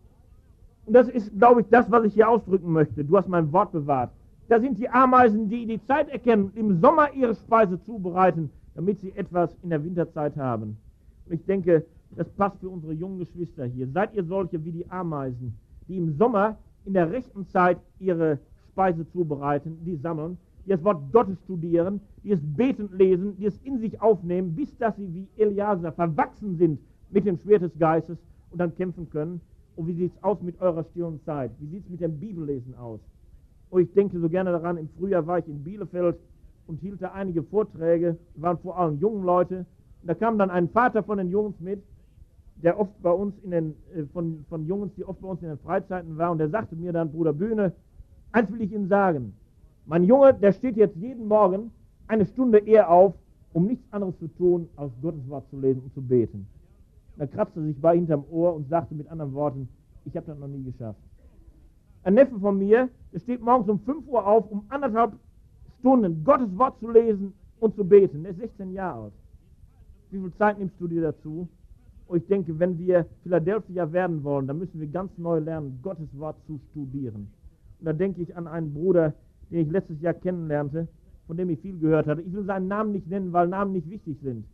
S1: Und das ist, glaube ich, das, was ich hier ausdrücken möchte. Du hast mein Wort bewahrt. Da sind die Ameisen, die die Zeit erkennen und im Sommer ihre Speise zubereiten, damit sie etwas in der Winterzeit haben. Und ich denke, das passt für unsere jungen Geschwister hier. Seid ihr solche wie die Ameisen, die im Sommer in der rechten Zeit ihre Speise zubereiten, die sammeln, die das Wort Gottes studieren, die es betend lesen, die es in sich aufnehmen, bis dass sie wie Eliasa verwachsen sind mit dem Schwert des Geistes und dann kämpfen können. Und wie sieht es aus mit eurer stillen Zeit? Wie sieht es mit dem Bibellesen aus? Und ich denke so gerne daran, im Frühjahr war ich in Bielefeld und hielt da einige Vorträge, waren vor allem jungen Leute. Und da kam dann ein Vater von den Jungs mit, der oft bei uns in den, äh, von, von Jungs, die oft bei uns in den Freizeiten war, und der sagte mir dann, Bruder Bühne, eins will ich Ihnen sagen, mein Junge, der steht jetzt jeden Morgen eine Stunde eher auf, um nichts anderes zu tun, als Gottes Wort zu lesen und zu beten. Da kratzte er sich bei hinterm Ohr und sagte mit anderen Worten, ich habe das noch nie geschafft. Ein Neffe von mir, der steht morgens um fünf Uhr auf, um anderthalb Stunden Gottes Wort zu lesen und zu beten. Der ist sechzehn Jahre alt. Wie viel Zeit nimmst du dir dazu? Und ich denke, wenn wir Philadelphia werden wollen, dann müssen wir ganz neu lernen, Gottes Wort zu studieren. Und da denke ich an einen Bruder, den ich letztes Jahr kennenlernte, von dem ich viel gehört hatte. Ich will seinen Namen nicht nennen, weil Namen nicht wichtig sind.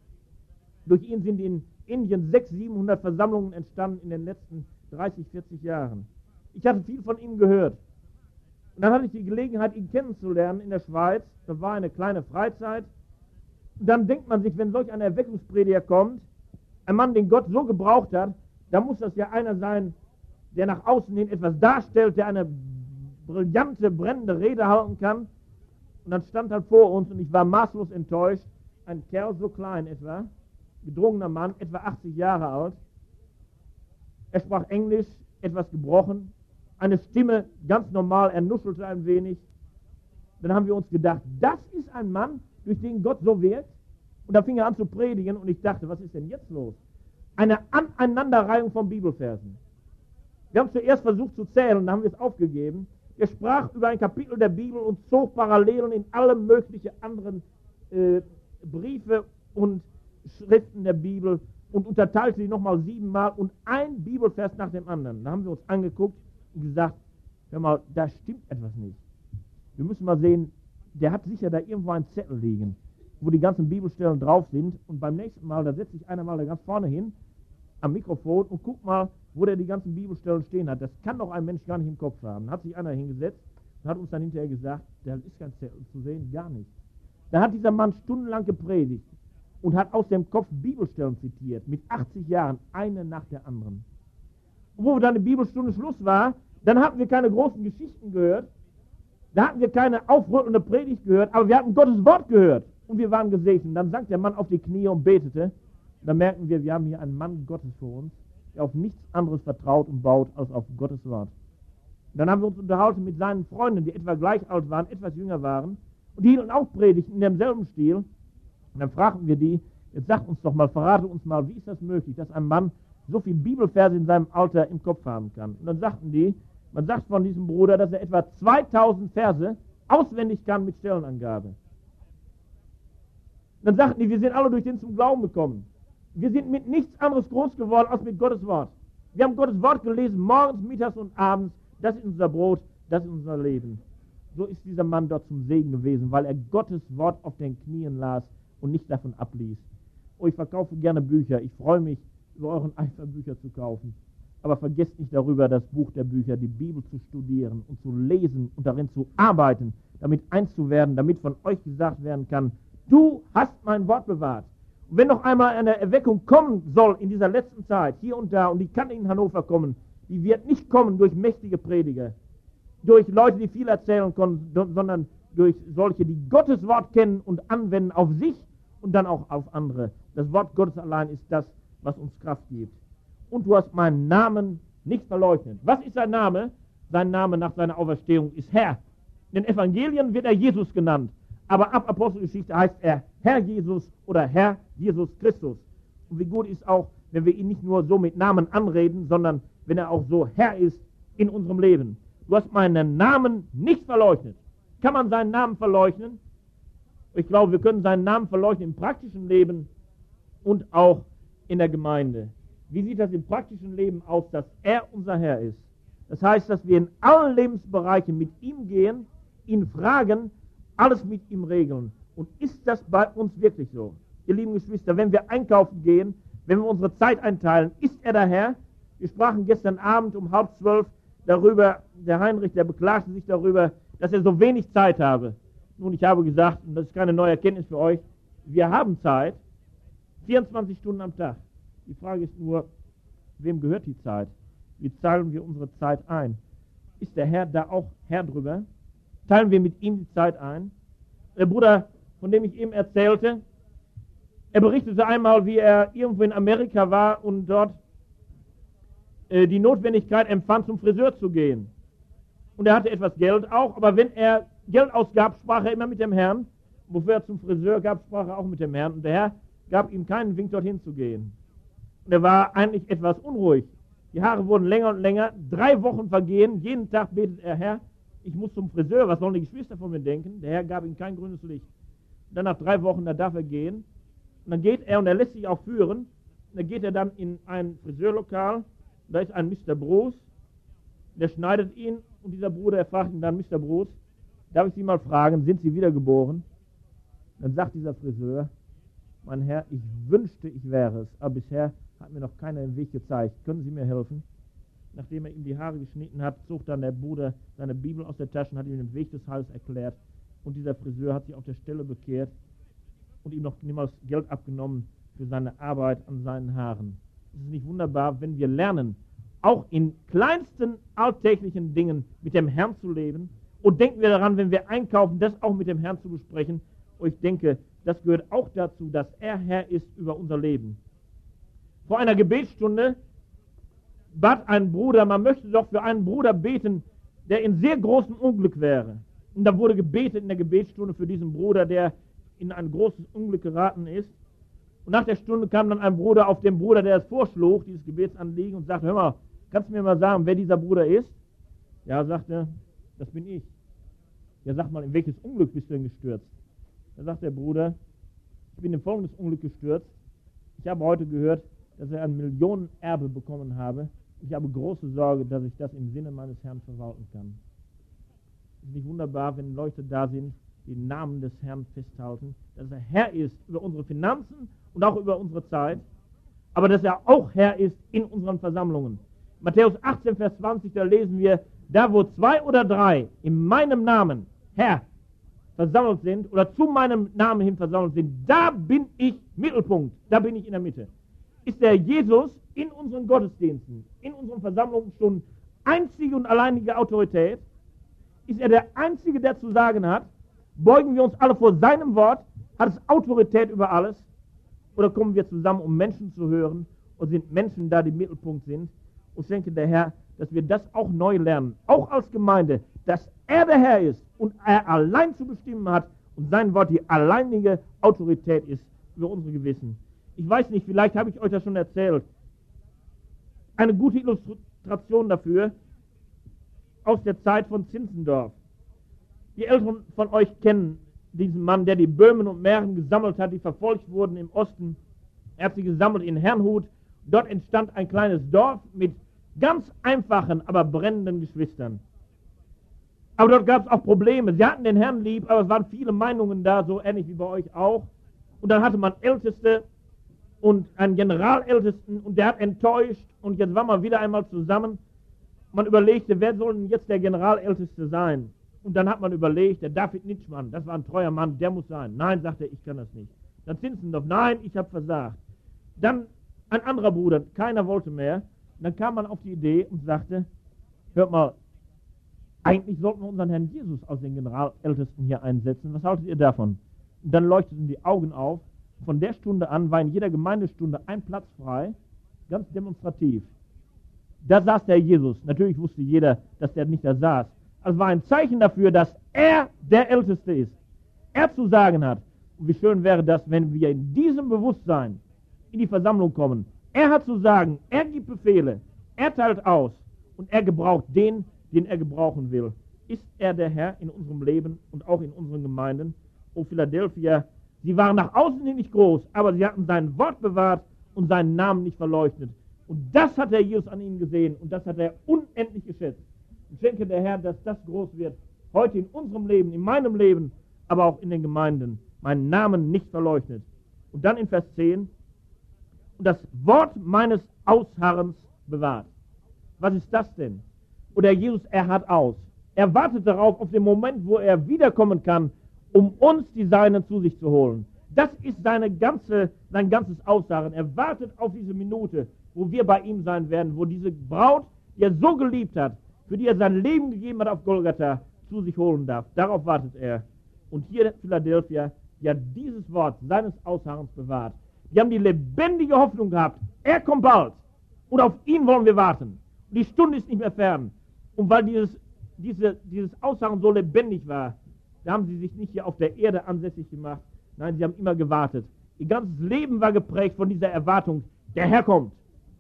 S1: Durch ihn sind in Indien sechshundert, siebenhundert Versammlungen entstanden in den letzten dreißig, vierzig Jahren. Ich hatte viel von ihm gehört. Und dann hatte ich die Gelegenheit, ihn kennenzulernen in der Schweiz. Das war eine kleine Freizeit. Und dann denkt man sich, wenn solch ein Erweckungsprediger kommt, ein Mann, den Gott so gebraucht hat, da muss das ja einer sein, der nach außen hin etwas darstellt, der eine brillante, brennende Rede halten kann. Und dann stand er vor uns und ich war maßlos enttäuscht. Ein Kerl so klein etwa, gedrungener Mann, etwa achtzig Jahre alt. Er sprach Englisch, etwas gebrochen. Eine Stimme, ganz normal, er nuschelte ein wenig. Dann haben wir uns gedacht, das ist ein Mann, durch den Gott so wirkt. Und da fing er an zu predigen und ich dachte, was ist denn jetzt los? Eine Aneinanderreihung von Bibelversen. Wir haben zuerst versucht zu zählen, dann haben wir es aufgegeben. Er sprach über ein Kapitel der Bibel und zog Parallelen in alle möglichen anderen äh, Briefe und Schriften der Bibel und unterteilte sie nochmal siebenmal und ein Bibelvers nach dem anderen. Da haben wir uns angeguckt und gesagt, hör mal, da stimmt etwas nicht. Wir müssen mal sehen, der hat sicher da irgendwo einen Zettel liegen, wo die ganzen Bibelstellen drauf sind, und beim nächsten Mal, da setzt sich einer mal da ganz vorne hin, am Mikrofon, und guckt mal, wo der die ganzen Bibelstellen stehen hat. Das kann doch ein Mensch gar nicht im Kopf haben. Da hat sich einer hingesetzt und hat uns dann hinterher gesagt, da ist kein Zettel zu sehen, gar nicht. Da hat dieser Mann stundenlang gepredigt und hat aus dem Kopf Bibelstellen zitiert, mit achtzig Jahren, eine nach der anderen. Und wo dann die Bibelstunde Schluss war, dann hatten wir keine großen Geschichten gehört, da hatten wir keine aufrüttelnde Predigt gehört, aber wir hatten Gottes Wort gehört und wir waren gesegnet. Dann sank der Mann auf die Knie und betete. Und dann merken wir, wir haben hier einen Mann Gottes vor uns, der auf nichts anderes vertraut und baut als auf Gottes Wort. Und dann haben wir uns unterhalten mit seinen Freunden, die etwa gleich alt waren, etwas jünger waren, und die hielten auch Predigten in demselben Stil. Und dann fragten wir die, jetzt sagt uns doch mal, verrate uns mal, wie ist das möglich, dass ein Mann so viel Bibelverse in seinem Alter im Kopf haben kann? Und dann sagten die, man sagt von diesem Bruder, dass er etwa zweitausend Verse auswendig kann mit Stellenangabe. Und dann sagten die, wir sind alle durch den zum Glauben gekommen. Wir sind mit nichts anderes groß geworden als mit Gottes Wort. Wir haben Gottes Wort gelesen, morgens, mittags und abends. Das ist unser Brot, das ist unser Leben. So ist dieser Mann dort zum Segen gewesen, weil er Gottes Wort auf den Knien las und nicht davon abließ. Oh, ich verkaufe gerne Bücher. Ich freue mich, über euren Eifer Bücher zu kaufen. Aber vergesst nicht darüber, das Buch der Bücher, die Bibel zu studieren und zu lesen und darin zu arbeiten, damit eins zu werden, damit von euch gesagt werden kann, du hast mein Wort bewahrt. Und wenn noch einmal eine Erweckung kommen soll in dieser letzten Zeit, hier und da, und die kann in Hannover kommen, die wird nicht kommen durch mächtige Prediger, durch Leute, die viel erzählen können, sondern durch solche, die Gottes Wort kennen und anwenden auf sich und dann auch auf andere. Das Wort Gottes allein ist das, was uns Kraft gibt. Und du hast meinen Namen nicht verleugnet. Was ist sein Name? Sein Name nach seiner Auferstehung ist Herr. In den Evangelien wird er Jesus genannt, aber ab Apostelgeschichte heißt er Herr Jesus oder Herr Jesus Christus. Und wie gut ist auch, wenn wir ihn nicht nur so mit Namen anreden, sondern wenn er auch so Herr ist in unserem Leben. Du hast meinen Namen nicht verleugnet. Kann man seinen Namen verleugnen? Ich glaube, wir können seinen Namen verleugnen im praktischen Leben und auch in der Gemeinde. Wie sieht das im praktischen Leben aus, dass er unser Herr ist? Das heißt, dass wir in allen Lebensbereichen mit ihm gehen, ihn fragen, alles mit ihm regeln. Und ist das bei uns wirklich so? Ihr lieben Geschwister, wenn wir einkaufen gehen, wenn wir unsere Zeit einteilen, ist er der Herr? Wir sprachen gestern Abend um halb zwölf darüber, der Heinrich, der beklagte sich darüber, dass er so wenig Zeit habe. Nun, ich habe gesagt, und das ist keine neue Erkenntnis für euch, wir haben Zeit, vierundzwanzig Stunden am Tag. Die Frage ist nur, wem gehört die Zeit? Wie zahlen wir unsere Zeit ein? Ist der Herr da auch Herr drüber? Teilen wir mit ihm die Zeit ein? Der Bruder, von dem ich eben erzählte, er berichtete einmal, wie er irgendwo in Amerika war und dort äh, die Notwendigkeit empfand, zum Friseur zu gehen. Und er hatte etwas Geld auch, aber wenn er Geld ausgab, sprach er immer mit dem Herrn. Wofür er zum Friseur gab, sprach er auch mit dem Herrn. Und der Herr gab ihm keinen Wink, dorthin zu gehen. Und er war eigentlich etwas unruhig. Die Haare wurden länger und länger. Drei Wochen vergehen. Jeden Tag betet er, Herr, ich muss zum Friseur. Was sollen die Geschwister von mir denken? Der Herr gab ihm kein grünes Licht. Und dann nach drei Wochen, da darf er gehen. Und dann geht er, und er lässt sich auch führen. Und dann geht er dann in ein Friseurlokal. Da ist ein Mister Bruce. Der schneidet ihn. Und dieser Bruder, er fragt ihn dann, Mister Bruce, darf ich Sie mal fragen, sind Sie wiedergeboren? Dann sagt dieser Friseur, mein Herr, ich wünschte, ich wäre es, aber bisher hat mir noch keiner den Weg gezeigt. Können Sie mir helfen? Nachdem er ihm die Haare geschnitten hat, zog dann der Bruder seine Bibel aus der Tasche und hat ihm den Weg des Heils erklärt. Und dieser Friseur hat sich auf der Stelle bekehrt und ihm noch niemals Geld abgenommen für seine Arbeit an seinen Haaren. Es ist nicht wunderbar, wenn wir lernen, auch in kleinsten alltäglichen Dingen mit dem Herrn zu leben. Und denken wir daran, wenn wir einkaufen, das auch mit dem Herrn zu besprechen. Und ich denke, das gehört auch dazu, dass er Herr ist über unser Leben. Vor einer Gebetsstunde bat ein Bruder, man möchte doch für einen Bruder beten, der in sehr großem Unglück wäre. Und da wurde gebetet in der Gebetsstunde für diesen Bruder, der in ein großes Unglück geraten ist. Und nach der Stunde kam dann ein Bruder auf den Bruder, der es vorschlug, dieses Gebetsanliegen, und sagte, hör mal, kannst du mir mal sagen, wer dieser Bruder ist? Ja, sagte, das bin ich. Ja, sag mal, in welches Unglück bist du denn gestürzt? Da sagt der Bruder, ich bin in folgendes Unglück gestürzt. Ich habe heute gehört, dass er ein Millionenerbe bekommen habe. Ich habe große Sorge, dass ich das im Sinne meines Herrn verwalten kann. Es ist nicht wunderbar, wenn Leute da sind, die den Namen des Herrn festhalten, dass er Herr ist über unsere Finanzen und auch über unsere Zeit, aber dass er auch Herr ist in unseren Versammlungen. Matthäus achtzehn, Vers zwanzig, da lesen wir, da wo zwei oder drei in meinem Namen, Herr, versammelt sind oder zu meinem Namen hin versammelt sind, da bin ich Mittelpunkt, da bin ich in der Mitte. Ist der Jesus in unseren Gottesdiensten, in unseren Versammlungen schon einzige und alleinige Autorität? Ist er der Einzige, der zu sagen hat? Beugen wir uns alle vor seinem Wort? Hat es Autorität über alles? Oder kommen wir zusammen, um Menschen zu hören und sind Menschen da, die im Mittelpunkt sind? Und ich denke, der Herr, dass wir das auch neu lernen, auch als Gemeinde, dass er der Herr ist und er allein zu bestimmen hat und sein Wort die alleinige Autorität ist über unsere Gewissen. Ich weiß nicht, vielleicht habe ich euch das schon erzählt. Eine gute Illustration dafür aus der Zeit von Zinzendorf. Die Älteren von euch kennen diesen Mann, der die Böhmen und Mähren gesammelt hat, die verfolgt wurden im Osten. Er hat sie gesammelt in Herrnhut. Dort entstand ein kleines Dorf mit ganz einfachen, aber brennenden Geschwistern. Aber dort gab es auch Probleme. Sie hatten den Herrn lieb, aber es waren viele Meinungen da, so ähnlich wie bei euch auch. Und dann hatte man Älteste und einen Generalältesten und der hat enttäuscht und jetzt war man wieder einmal zusammen. Man überlegte, wer soll denn jetzt der Generalälteste sein? Und dann hat man überlegt, der David Nitschmann, das war ein treuer Mann, der muss sein. Nein, sagte er, ich kann das nicht. Dann Zinzendorf, nein, ich habe versagt. Dann ein anderer Bruder, keiner wollte mehr. Und dann kam man auf die Idee und sagte, hört mal, eigentlich sollten wir unseren Herrn Jesus aus den Generalältesten hier einsetzen. Was haltet ihr davon? Und dann leuchteten die Augen auf. Von der Stunde an war in jeder Gemeindestunde ein Platz frei, ganz demonstrativ. Da saß der Jesus. Natürlich wusste jeder, dass der nicht da saß. Also war ein Zeichen dafür, dass er der Älteste ist. Er zu sagen hat. Und wie schön wäre das, wenn wir in diesem Bewusstsein in die Versammlung kommen. Er hat zu sagen, er gibt Befehle, er teilt aus und er gebraucht den, den er gebrauchen will. Ist er der Herr in unserem Leben und auch in unseren Gemeinden? O Philadelphia, sie waren nach außen hin nicht groß, aber sie hatten sein Wort bewahrt und seinen Namen nicht verleugnet. Und das hat der Jesus an ihnen gesehen und das hat er unendlich geschätzt. Ich denke, der Herr, dass das groß wird, heute in unserem Leben, in meinem Leben, aber auch in den Gemeinden, meinen Namen nicht verleugnet. Und dann in Vers zehn, und das Wort meines Ausharrens bewahrt. Was ist das denn? Oder Jesus, er hat aus. Er wartet darauf, auf den Moment, wo er wiederkommen kann, um uns die Seinen zu sich zu holen. Das ist seine ganze, sein ganzes Ausharren. Er wartet auf diese Minute, wo wir bei ihm sein werden, wo diese Braut, die er so geliebt hat, für die er sein Leben gegeben hat auf Golgatha, zu sich holen darf. Darauf wartet er. Und hier in Philadelphia, die hat dieses Wort seines Ausharrens bewahrt. Die haben die lebendige Hoffnung gehabt, er kommt bald und auf ihn wollen wir warten. Und die Stunde ist nicht mehr fern. Und weil dieses, diese, dieses Ausharren so lebendig war, da haben sie sich nicht hier auf der Erde ansässig gemacht. Nein, sie haben immer gewartet. Ihr ganzes Leben war geprägt von dieser Erwartung, der Herr kommt.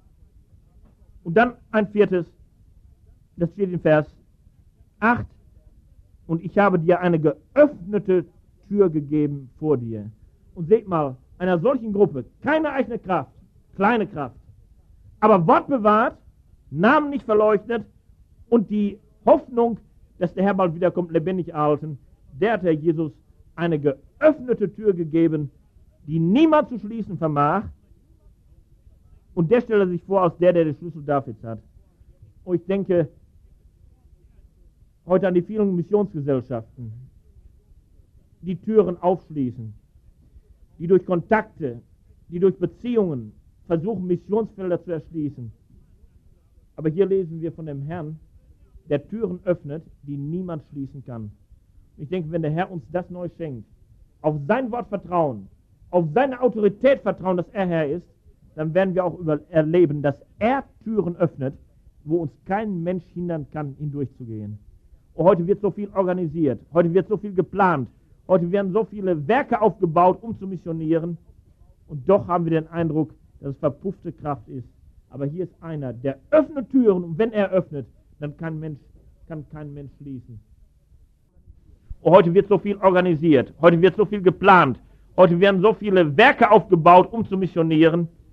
S1: Und dann ein viertes, das steht in Vers acht. Und ich habe dir eine geöffnete Tür gegeben vor dir. Und seht mal, einer solchen Gruppe, keine eigene Kraft, kleine Kraft, aber Wort bewahrt, Namen nicht verleugnet und die Hoffnung, dass der Herr bald wiederkommt, lebendig erhalten, der hat Herr Jesus eine geöffnete Tür gegeben, die niemand zu schließen vermag. Und der stellt er sich vor als der, der den Schlüssel Davids hat. Und ich denke heute an die vielen Missionsgesellschaften, die Türen aufschließen, die durch Kontakte, die durch Beziehungen versuchen, Missionsfelder zu erschließen. Aber hier lesen wir von dem Herrn, der Türen öffnet, die niemand schließen kann. Ich denke, wenn der Herr uns das neu schenkt, auf sein Wort vertrauen, auf seine Autorität vertrauen, dass er Herr ist, dann werden wir auch über erleben, dass er Türen öffnet, wo uns kein Mensch hindern kann, hindurchzugehen. Und heute wird so viel organisiert, heute wird so viel geplant, heute werden so viele Werke aufgebaut, um zu missionieren. Und doch haben wir den Eindruck, dass es verpuffte Kraft ist. Aber hier ist einer, der öffnet Türen und wenn er öffnet, dann kann, Mensch, kann kein Mensch schließen. Und heute wird so viel organisiert, heute wird so viel geplant, heute werden so viele Werke aufgebaut, um zu missionieren.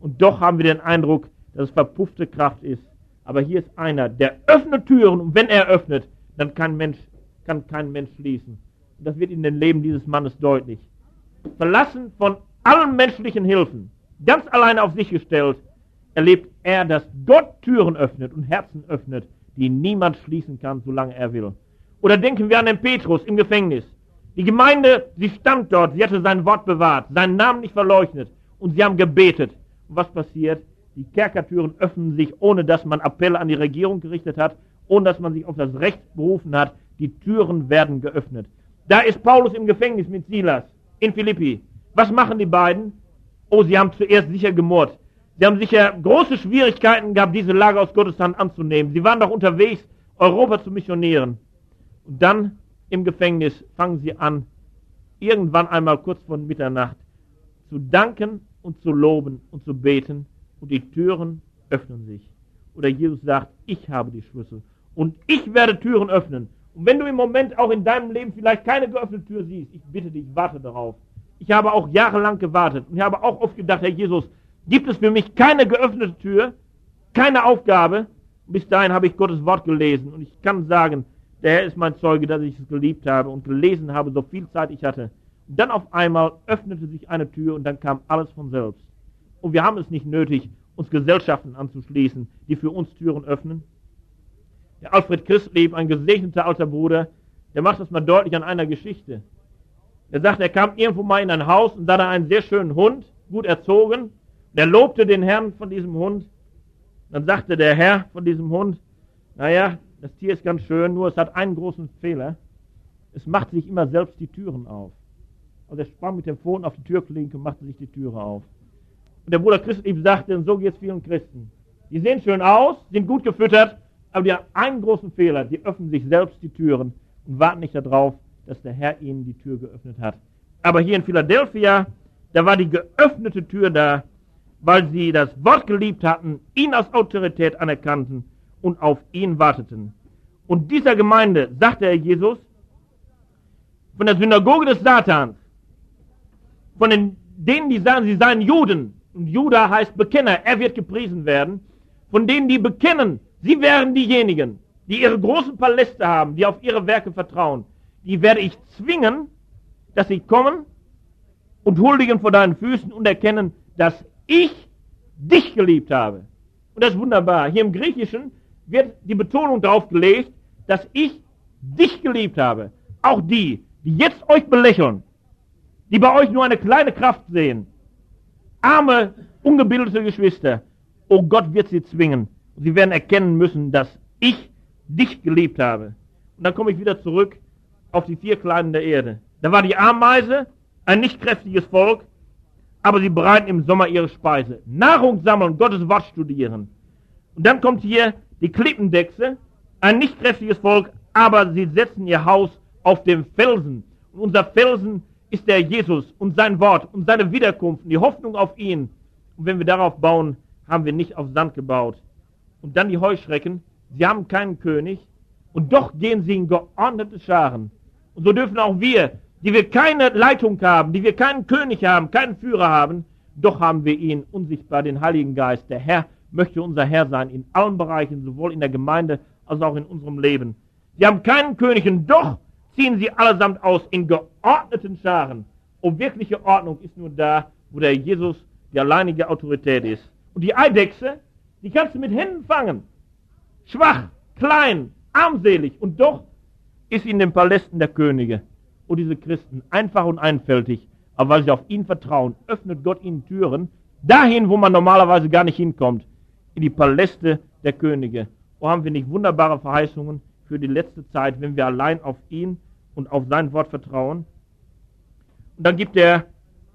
S1: Und doch haben wir den Eindruck, dass es verpuffte Kraft ist. Aber hier ist einer, der öffnet Türen und wenn er öffnet, dann kann, Mensch, kann kein Mensch schließen. Und das wird in dem Leben dieses Mannes deutlich. Verlassen von allen menschlichen Hilfen, ganz alleine auf sich gestellt, erlebt er, dass Gott Türen öffnet und Herzen öffnet, die niemand schließen kann, solange er will. Oder denken wir an den Petrus im Gefängnis. Die Gemeinde, sie stand dort, sie hatte sein Wort bewahrt, seinen Namen nicht verleugnet und sie haben gebetet. Und was passiert? Die Kerkertüren öffnen sich, ohne dass man Appelle an die Regierung gerichtet hat, ohne dass man sich auf das Recht berufen hat. Die Türen werden geöffnet. Da ist Paulus im Gefängnis mit Silas in Philippi. Was machen die beiden? Oh, sie haben zuerst sicher gemurrt. Sie haben sicher große Schwierigkeiten gehabt, diese Lage aus Gottes Hand anzunehmen. Sie waren doch unterwegs, Europa zu missionieren. Und dann im Gefängnis fangen sie an, irgendwann einmal kurz vor Mitternacht, zu danken und zu loben und zu beten. Und die Türen öffnen sich. Oder Jesus sagt, ich habe die Schlüssel. Und ich werde Türen öffnen. Und wenn du im Moment auch in deinem Leben vielleicht keine geöffnete Tür siehst, ich bitte dich, warte darauf. Ich habe auch jahrelang gewartet. Und ich habe auch oft gedacht, Herr Jesus, gibt es für mich keine geöffnete Tür, keine Aufgabe. Bis dahin habe ich Gottes Wort gelesen. Und ich kann sagen, der Herr ist mein Zeuge, dass ich es geliebt habe und gelesen habe, so viel Zeit ich hatte. Und dann auf einmal öffnete sich eine Tür und dann kam alles von selbst. Und wir haben es nicht nötig, uns Gesellschaften anzuschließen, die für uns Türen öffnen. Der Alfred Christlieb, ein gesegneter alter Bruder, der macht das mal deutlich an einer Geschichte. Er sagt, er kam irgendwo mal in ein Haus und sah da einen sehr schönen Hund, gut erzogen. Der lobte den Herrn von diesem Hund. Dann sagte der Herr von diesem Hund, naja, das Tier ist ganz schön, nur es hat einen großen Fehler. Es macht sich immer selbst die Türen auf. Also er sprang mit dem Pfoten auf die Türklinke und machte sich die Türe auf. Und der Bruder Christlieb sagte, und so geht es vielen Christen. Die sehen schön aus, sind gut gefüttert, aber die haben einen großen Fehler. Die öffnen sich selbst die Türen und warten nicht darauf, dass der Herr ihnen die Tür geöffnet hat. Aber hier in Philadelphia, da war die geöffnete Tür da, weil sie das Wort geliebt hatten, ihn als Autorität anerkannten und auf ihn warteten. Und dieser Gemeinde, sagte er Jesus, von der Synagoge des Satans, von den, denen, die sagen, sie seien Juden, und Juda heißt Bekenner, er wird gepriesen werden, von denen, die bekennen, sie wären diejenigen, die ihre großen Paläste haben, die auf ihre Werke vertrauen, die werde ich zwingen, dass sie kommen und huldigen vor deinen Füßen und erkennen, dass ich dich geliebt habe. Und das ist wunderbar. Hier im Griechischen wird die Betonung darauf gelegt, dass ich dich geliebt habe. Auch die, die jetzt euch belächeln, die bei euch nur eine kleine Kraft sehen, arme, ungebildete Geschwister, oh Gott wird sie zwingen. Sie werden erkennen müssen, dass ich dich geliebt habe. Und dann komme ich wieder zurück auf die vier Kleinen der Erde. Da war die Ameise, ein nicht kräftiges Volk, aber sie bereiten im Sommer ihre Speise. Nahrung sammeln, Gottes Wort studieren. Und dann kommt hier die Klippendechse, ein nicht kräftiges Volk, aber sie setzen ihr Haus auf dem Felsen. Und unser Felsen ist der Jesus und sein Wort und seine Wiederkunft und die Hoffnung auf ihn. Und wenn wir darauf bauen, haben wir nicht auf Sand gebaut. Und dann die Heuschrecken, sie haben keinen König und doch gehen sie in geordnete Scharen. Und so dürfen auch wir, die wir keine Leitung haben, die wir keinen König haben, keinen Führer haben, doch haben wir ihn unsichtbar, den Heiligen Geist. Der Herr möchte unser Herr sein in allen Bereichen, sowohl in der Gemeinde als auch in unserem Leben. Sie haben keinen König und doch ziehen sie allesamt aus in geordneten Scharen. Und wirkliche Ordnung ist nur da, wo der Jesus die alleinige Autorität ist. Und die Eidechse, die kannst du mit Händen fangen. Schwach, klein, armselig und doch ist sie in den Palästen der Könige. Und diese Christen, einfach und einfältig, aber weil sie auf ihn vertrauen, öffnet Gott ihnen Türen, dahin, wo man normalerweise gar nicht hinkommt, in die Paläste der Könige. Wo haben wir nicht wunderbare Verheißungen für die letzte Zeit, wenn wir allein auf ihn und auf sein Wort vertrauen? Und dann gibt er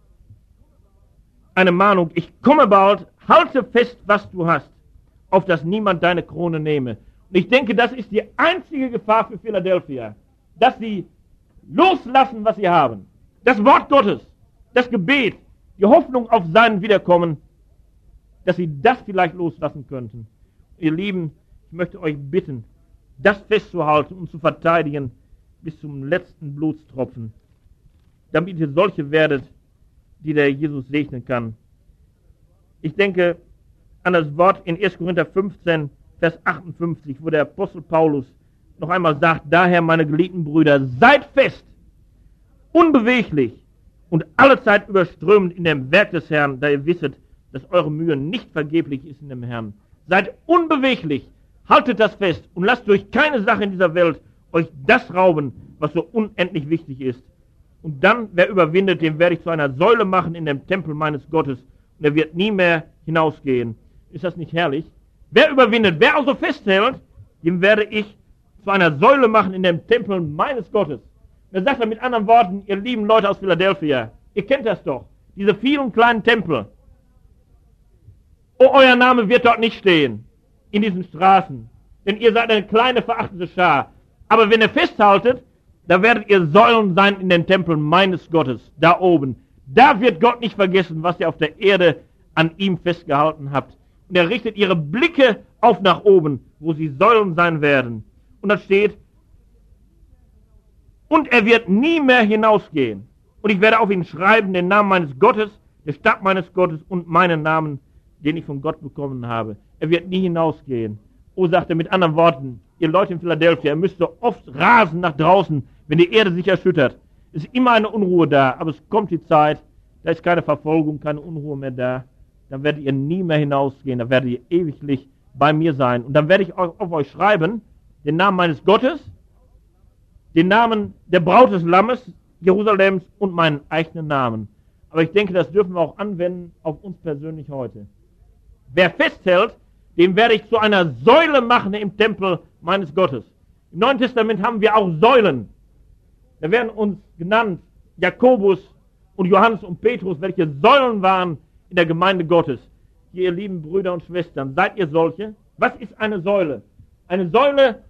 S1: eine Mahnung, ich komme bald, halte fest, was du hast, auf dass niemand deine Krone nehme. Und ich denke, das ist die einzige Gefahr für Philadelphia, dass sie loslassen, was sie haben. Das Wort Gottes, das Gebet, die Hoffnung auf sein Wiederkommen, dass sie das vielleicht loslassen könnten. Ihr Lieben, ich möchte euch bitten, das festzuhalten und zu verteidigen bis zum letzten Blutstropfen, damit ihr solche werdet, die der Jesus segnen kann. Ich denke an das Wort in erster Korinther fünfzehn, Vers achtundfünfzig, wo der Apostel Paulus noch einmal sagt, daher, meine geliebten Brüder, seid fest, unbeweglich und allezeit überströmend in dem Werk des Herrn, da ihr wisset, dass eure Mühe nicht vergeblich ist in dem Herrn. Seid unbeweglich, haltet das fest und lasst durch keine Sache in dieser Welt euch das rauben, was so unendlich wichtig ist. Und dann, wer überwindet, den werde ich zu einer Säule machen in dem Tempel meines Gottes und er wird nie mehr hinausgehen. Ist das nicht herrlich? Wer überwindet, wer also festhält, dem werde ich zu einer Säule machen in dem Tempel meines Gottes. Und er sagt dann mit anderen Worten, ihr lieben Leute aus Philadelphia, ihr kennt das doch, diese vielen kleinen Tempel. Oh, euer Name wird dort nicht stehen, in diesen Straßen, denn ihr seid eine kleine, verachtete Schar. Aber wenn ihr festhaltet, da werdet ihr Säulen sein in den Tempeln meines Gottes, da oben. Da wird Gott nicht vergessen, was ihr auf der Erde an ihm festgehalten habt. Und er richtet ihre Blicke auf nach oben, wo sie Säulen sein werden. Und da steht, und er wird nie mehr hinausgehen. Und ich werde auf ihn schreiben, den Namen meines Gottes, der Stadt meines Gottes und meinen Namen, den ich von Gott bekommen habe. Er wird nie hinausgehen. Oh, sagt er mit anderen Worten, ihr Leute in Philadelphia, ihr müsst so oft rasen nach draußen, wenn die Erde sich erschüttert. Es ist immer eine Unruhe da, aber es kommt die Zeit, da ist keine Verfolgung, keine Unruhe mehr da. Dann werdet ihr nie mehr hinausgehen, dann werdet ihr ewiglich bei mir sein. Und dann werde ich auf euch schreiben, den Namen meines Gottes, den Namen der Braut des Lammes, Jerusalems und meinen eigenen Namen. Aber ich denke, das dürfen wir auch anwenden auf uns persönlich heute. Wer festhält, den werde ich zu einer Säule machen im Tempel meines Gottes. Im Neuen Testament haben wir auch Säulen. Da werden uns genannt Jakobus und Johannes und Petrus, welche Säulen waren in der Gemeinde Gottes. Hier, ihr lieben Brüder und Schwestern, seid ihr solche? Was ist eine Säule? Eine Säule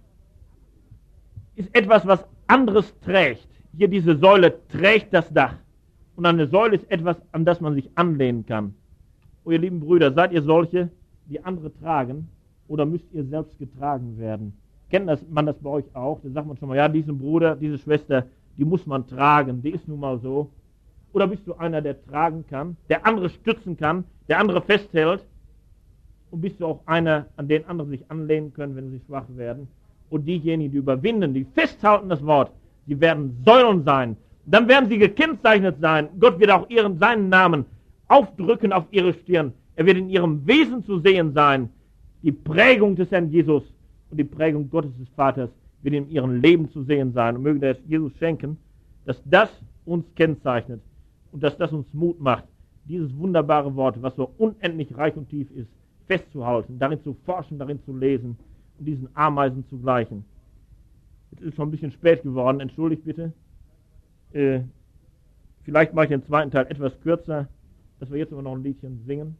S1: ist etwas, was anderes trägt. Hier diese Säule trägt das Dach. Und eine Säule ist etwas, an das man sich anlehnen kann. Oh, ihr lieben Brüder, seid ihr solche, die andere tragen, oder müsst ihr selbst getragen werden? Kennt das, man das bei euch auch? Da sagt man schon mal, ja, diesen Bruder, diese Schwester, die muss man tragen, die ist nun mal so. Oder bist du einer, der tragen kann, der andere stützen kann, der andere festhält? Und bist du auch einer, an den andere sich anlehnen können, wenn sie schwach werden? Und diejenigen, die überwinden, die festhalten das Wort, die werden Säulen sein. Dann werden sie gekennzeichnet sein. Gott wird auch ihren, seinen Namen aufdrücken auf ihre Stirn. Er wird in ihrem Wesen zu sehen sein. Die Prägung des Herrn Jesus und die Prägung Gottes des Vaters wird in ihrem Leben zu sehen sein. Und möge der Jesus schenken, dass das uns kennzeichnet und dass das uns Mut macht, dieses wunderbare Wort, was so unendlich reich und tief ist, festzuhalten, darin zu forschen, darin zu lesen und diesen Ameisen zu gleichen. Jetzt ist es schon ein bisschen spät geworden, entschuldigt bitte. Äh, vielleicht mache ich den zweiten Teil etwas kürzer, dass wir jetzt aber noch ein Liedchen singen.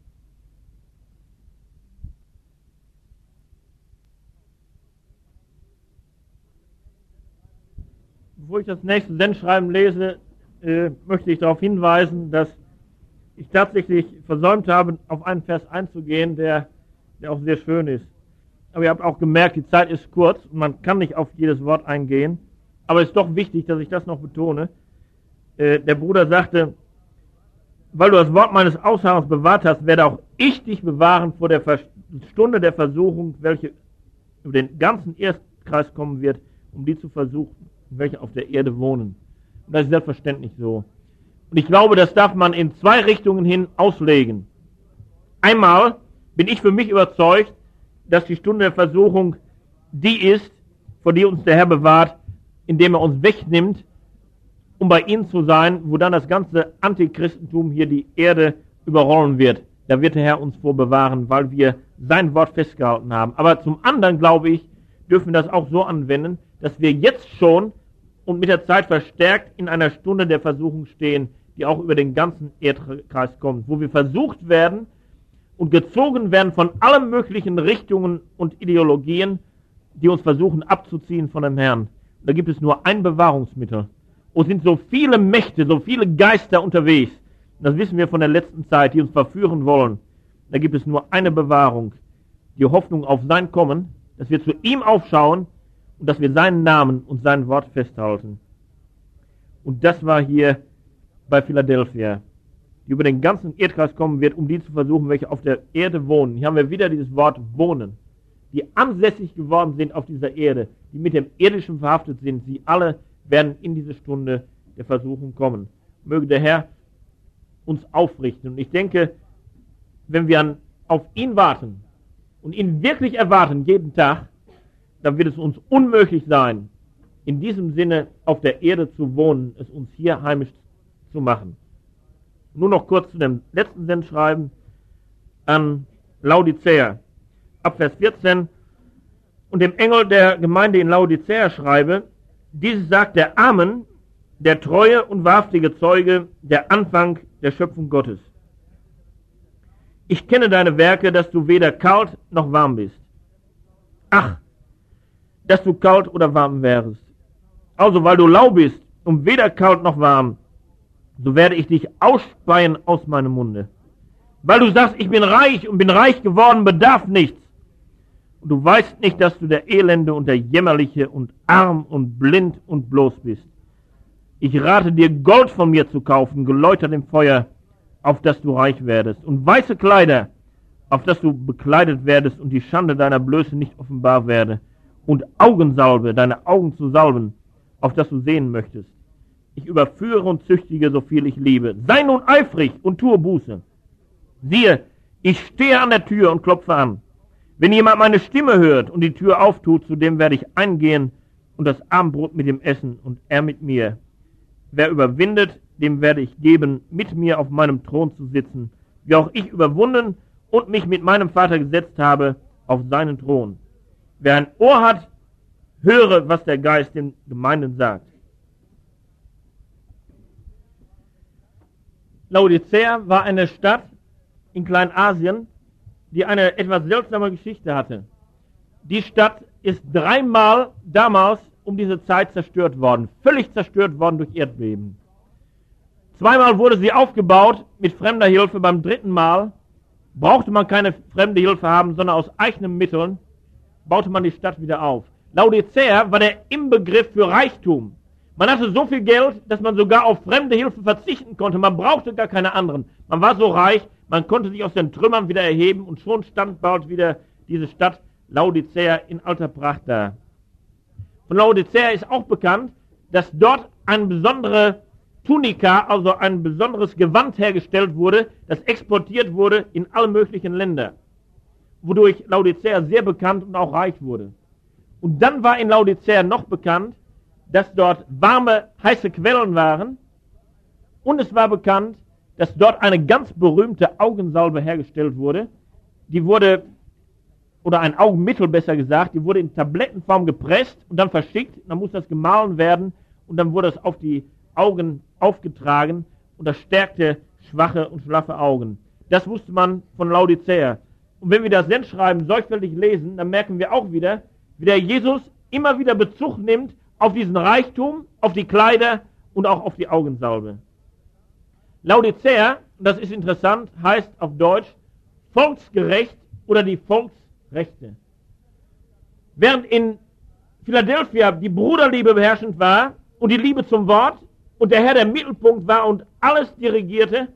S1: Bevor ich das nächste Sendschreiben lese, äh, möchte ich darauf hinweisen, dass ich tatsächlich versäumt habe, auf einen Vers einzugehen, der, der auch sehr schön ist. Aber ihr habt auch gemerkt, die Zeit ist kurz und man kann nicht auf jedes Wort eingehen. Aber es ist doch wichtig, dass ich das noch betone. Äh, der Bruder sagte, weil du das Wort meines Ausharrens bewahrt hast, werde auch ich dich bewahren vor der Ver- Stunde der Versuchung, welche über den ganzen Erdkreis kommen wird, um die zu versuchen, welche auf der Erde wohnen. Und das ist selbstverständlich so. Und ich glaube, das darf man in zwei Richtungen hin auslegen. Einmal bin ich für mich überzeugt, dass die Stunde der Versuchung die ist, vor die uns der Herr bewahrt, indem er uns wegnimmt, um bei ihm zu sein, wo dann das ganze Antichristentum hier die Erde überrollen wird. Da wird der Herr uns vor bewahren, weil wir sein Wort festgehalten haben. Aber zum anderen, glaube ich, dürfen wir das auch so anwenden, dass wir jetzt schon und mit der Zeit verstärkt in einer Stunde der Versuchung stehen, die auch über den ganzen Erdkreis kommt, wo wir versucht werden und gezogen werden von allen möglichen Richtungen und Ideologien, die uns versuchen abzuziehen von dem Herrn. Und da gibt es nur ein Bewahrungsmittel. Und sind so viele Mächte, so viele Geister unterwegs, und das wissen wir von der letzten Zeit, die uns verführen wollen. Da gibt es nur eine Bewahrung, die Hoffnung auf sein Kommen, dass wir zu ihm aufschauen und dass wir seinen Namen und sein Wort festhalten. Und das war hier bei Philadelphia. die über den ganzen Erdkreis kommen wird, um die zu versuchen, welche auf der Erde wohnen. Hier haben wir wieder dieses Wort wohnen. Die ansässig geworden sind auf dieser Erde, die mit dem Irdischen verhaftet sind, sie alle werden in diese Stunde der Versuchung kommen. Möge der Herr uns aufrichten. Und ich denke, wenn wir an, auf ihn warten und ihn wirklich erwarten jeden Tag, dann wird es uns unmöglich sein, in diesem Sinne auf der Erde zu wohnen, es uns hier heimisch zu machen. Nur noch kurz zu dem letzten Sendschreiben an Laodicea. Ab Vers vierzehn. Und dem Engel der Gemeinde in Laodicea schreibe, dieses sagt der Amen, der treue und wahrhaftige Zeuge, der Anfang der Schöpfung Gottes. Ich kenne deine Werke, dass du weder kalt noch warm bist. Ach, dass du kalt oder warm wärest. Also, weil du lau bist und weder kalt noch warm, so werde ich dich ausspeien aus meinem Munde. Weil du sagst, ich bin reich und bin reich geworden, bedarf nichts. Und du weißt nicht, dass du der Elende und der Jämmerliche und arm und blind und bloß bist. Ich rate dir, Gold von mir zu kaufen, geläutert im Feuer, auf dass du reich werdest, und weiße Kleider, auf dass du bekleidet werdest und die Schande deiner Blöße nicht offenbar werde, und Augensalbe, deine Augen zu salben, auf dass du sehen möchtest. Ich überführe und züchtige, so viel ich liebe. Sei nun eifrig und tue Buße. Siehe, ich stehe an der Tür und klopfe an. Wenn jemand meine Stimme hört und die Tür auftut, zu dem werde ich eingehen und das Abendbrot mit ihm essen und er mit mir. Wer überwindet, dem werde ich geben, mit mir auf meinem Thron zu sitzen, wie auch ich überwunden und mich mit meinem Vater gesetzt habe auf seinen Thron. Wer ein Ohr hat, höre, was der Geist den Gemeinden sagt. Laodicea war eine Stadt in Kleinasien, die eine etwas seltsame Geschichte hatte. Die Stadt ist dreimal damals um diese Zeit zerstört worden, völlig zerstört worden durch Erdbeben. Zweimal wurde sie aufgebaut mit fremder Hilfe, beim dritten Mal brauchte man keine fremde Hilfe haben, sondern aus eigenen Mitteln baute man die Stadt wieder auf. Laodicea war der Inbegriff für Reichtum. Man hatte so viel Geld, dass man sogar auf fremde Hilfe verzichten konnte. Man brauchte gar keine anderen. Man war so reich, man konnte sich aus den Trümmern wieder erheben und schon stand bald wieder diese Stadt Laodicea in alter Pracht da. Von Laodicea ist auch bekannt, dass dort eine besondere Tunika, also ein besonderes Gewand hergestellt wurde, das exportiert wurde in alle möglichen Länder, wodurch Laodicea sehr bekannt und auch reich wurde. Und dann war in Laodicea noch bekannt, dass dort warme, heiße Quellen waren, und es war bekannt, dass dort eine ganz berühmte Augensalbe hergestellt wurde. Die wurde, oder ein Augenmittel besser gesagt, die wurde in Tablettenform gepresst und dann verschickt, dann muss das gemahlen werden und dann wurde es auf die Augen aufgetragen und das stärkte schwache und schlaffe Augen. Das wusste man von Laodicea. Und wenn wir das Sendschreiben sorgfältig lesen, dann merken wir auch wieder, wie der Jesus immer wieder Bezug nimmt auf diesen Reichtum, auf die Kleider und auch auf die Augensalbe. Laodicea, das ist interessant, heißt auf Deutsch volksgerecht oder die Volksrechte. Während in Philadelphia die Bruderliebe beherrschend war und die Liebe zum Wort und der Herr der Mittelpunkt war und alles dirigierte,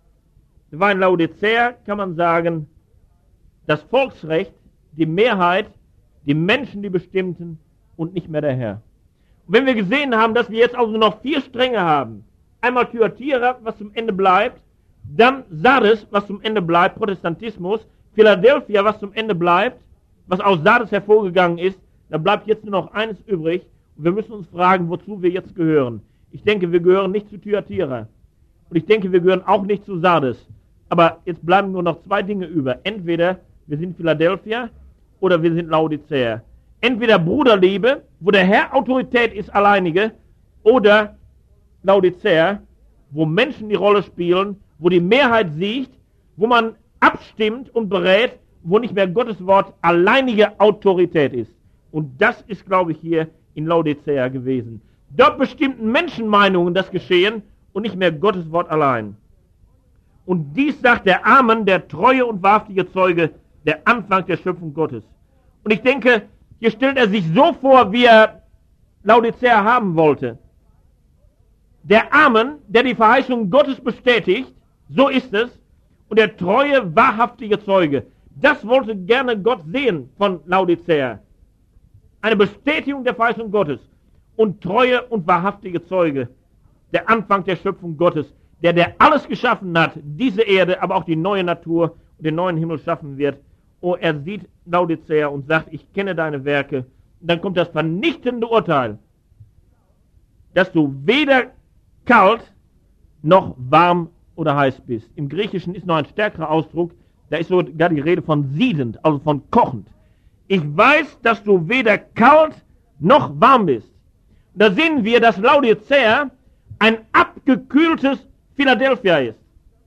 S1: war in Laodicea, kann man sagen, das Volksrecht, die Mehrheit, die Menschen, die bestimmten und nicht mehr der Herr. Und wenn wir gesehen haben, dass wir jetzt also noch vier Stränge haben, einmal Thyatira, was zum Ende bleibt, dann Sardes, was zum Ende bleibt, Protestantismus, Philadelphia, was zum Ende bleibt, was aus Sardes hervorgegangen ist, dann bleibt jetzt nur noch eines übrig und wir müssen uns fragen, wozu wir jetzt gehören. Ich denke, wir gehören nicht zu Thyatira und ich denke, wir gehören auch nicht zu Sardes, aber jetzt bleiben nur noch zwei Dinge über. Entweder wir sind Philadelphia oder wir sind Laodicea. Entweder Bruderliebe, wo der Herr Autorität ist alleinige, oder Laodicea, wo Menschen die Rolle spielen, wo die Mehrheit siegt, wo man abstimmt und berät, wo nicht mehr Gottes Wort alleinige Autorität ist. Und das ist, glaube ich, hier in Laodicea gewesen. Dort bestimmten Menschenmeinungen das Geschehen und nicht mehr Gottes Wort allein. Und dies sagt der Amen, der treue und wahrhaftige Zeuge, der Anfang der Schöpfung Gottes. Und ich denke, hier stellt er sich so vor, wie er Laodicea haben wollte. Der Amen, der die Verheißung Gottes bestätigt, So ist es. Und der treue, wahrhaftige Zeuge. Das wollte gerne Gott sehen von Laodicea. Eine Bestätigung der Verheißung Gottes. Und treue und wahrhaftige Zeuge. Der Anfang der Schöpfung Gottes. Der, der alles geschaffen hat, diese Erde, aber auch die neue Natur und den neuen Himmel schaffen wird. Oh, er sieht Laodicea und sagt, ich kenne deine Werke. Und dann kommt das vernichtende Urteil, dass du weder kalt noch warm oder heiß bist. Im Griechischen ist noch ein stärkerer Ausdruck, da ist sogar die Rede von siedend, also von kochend. Ich weiß, dass du weder kalt noch warm bist. Und da sehen wir, dass Laodicea ein abgekühltes Philadelphia ist.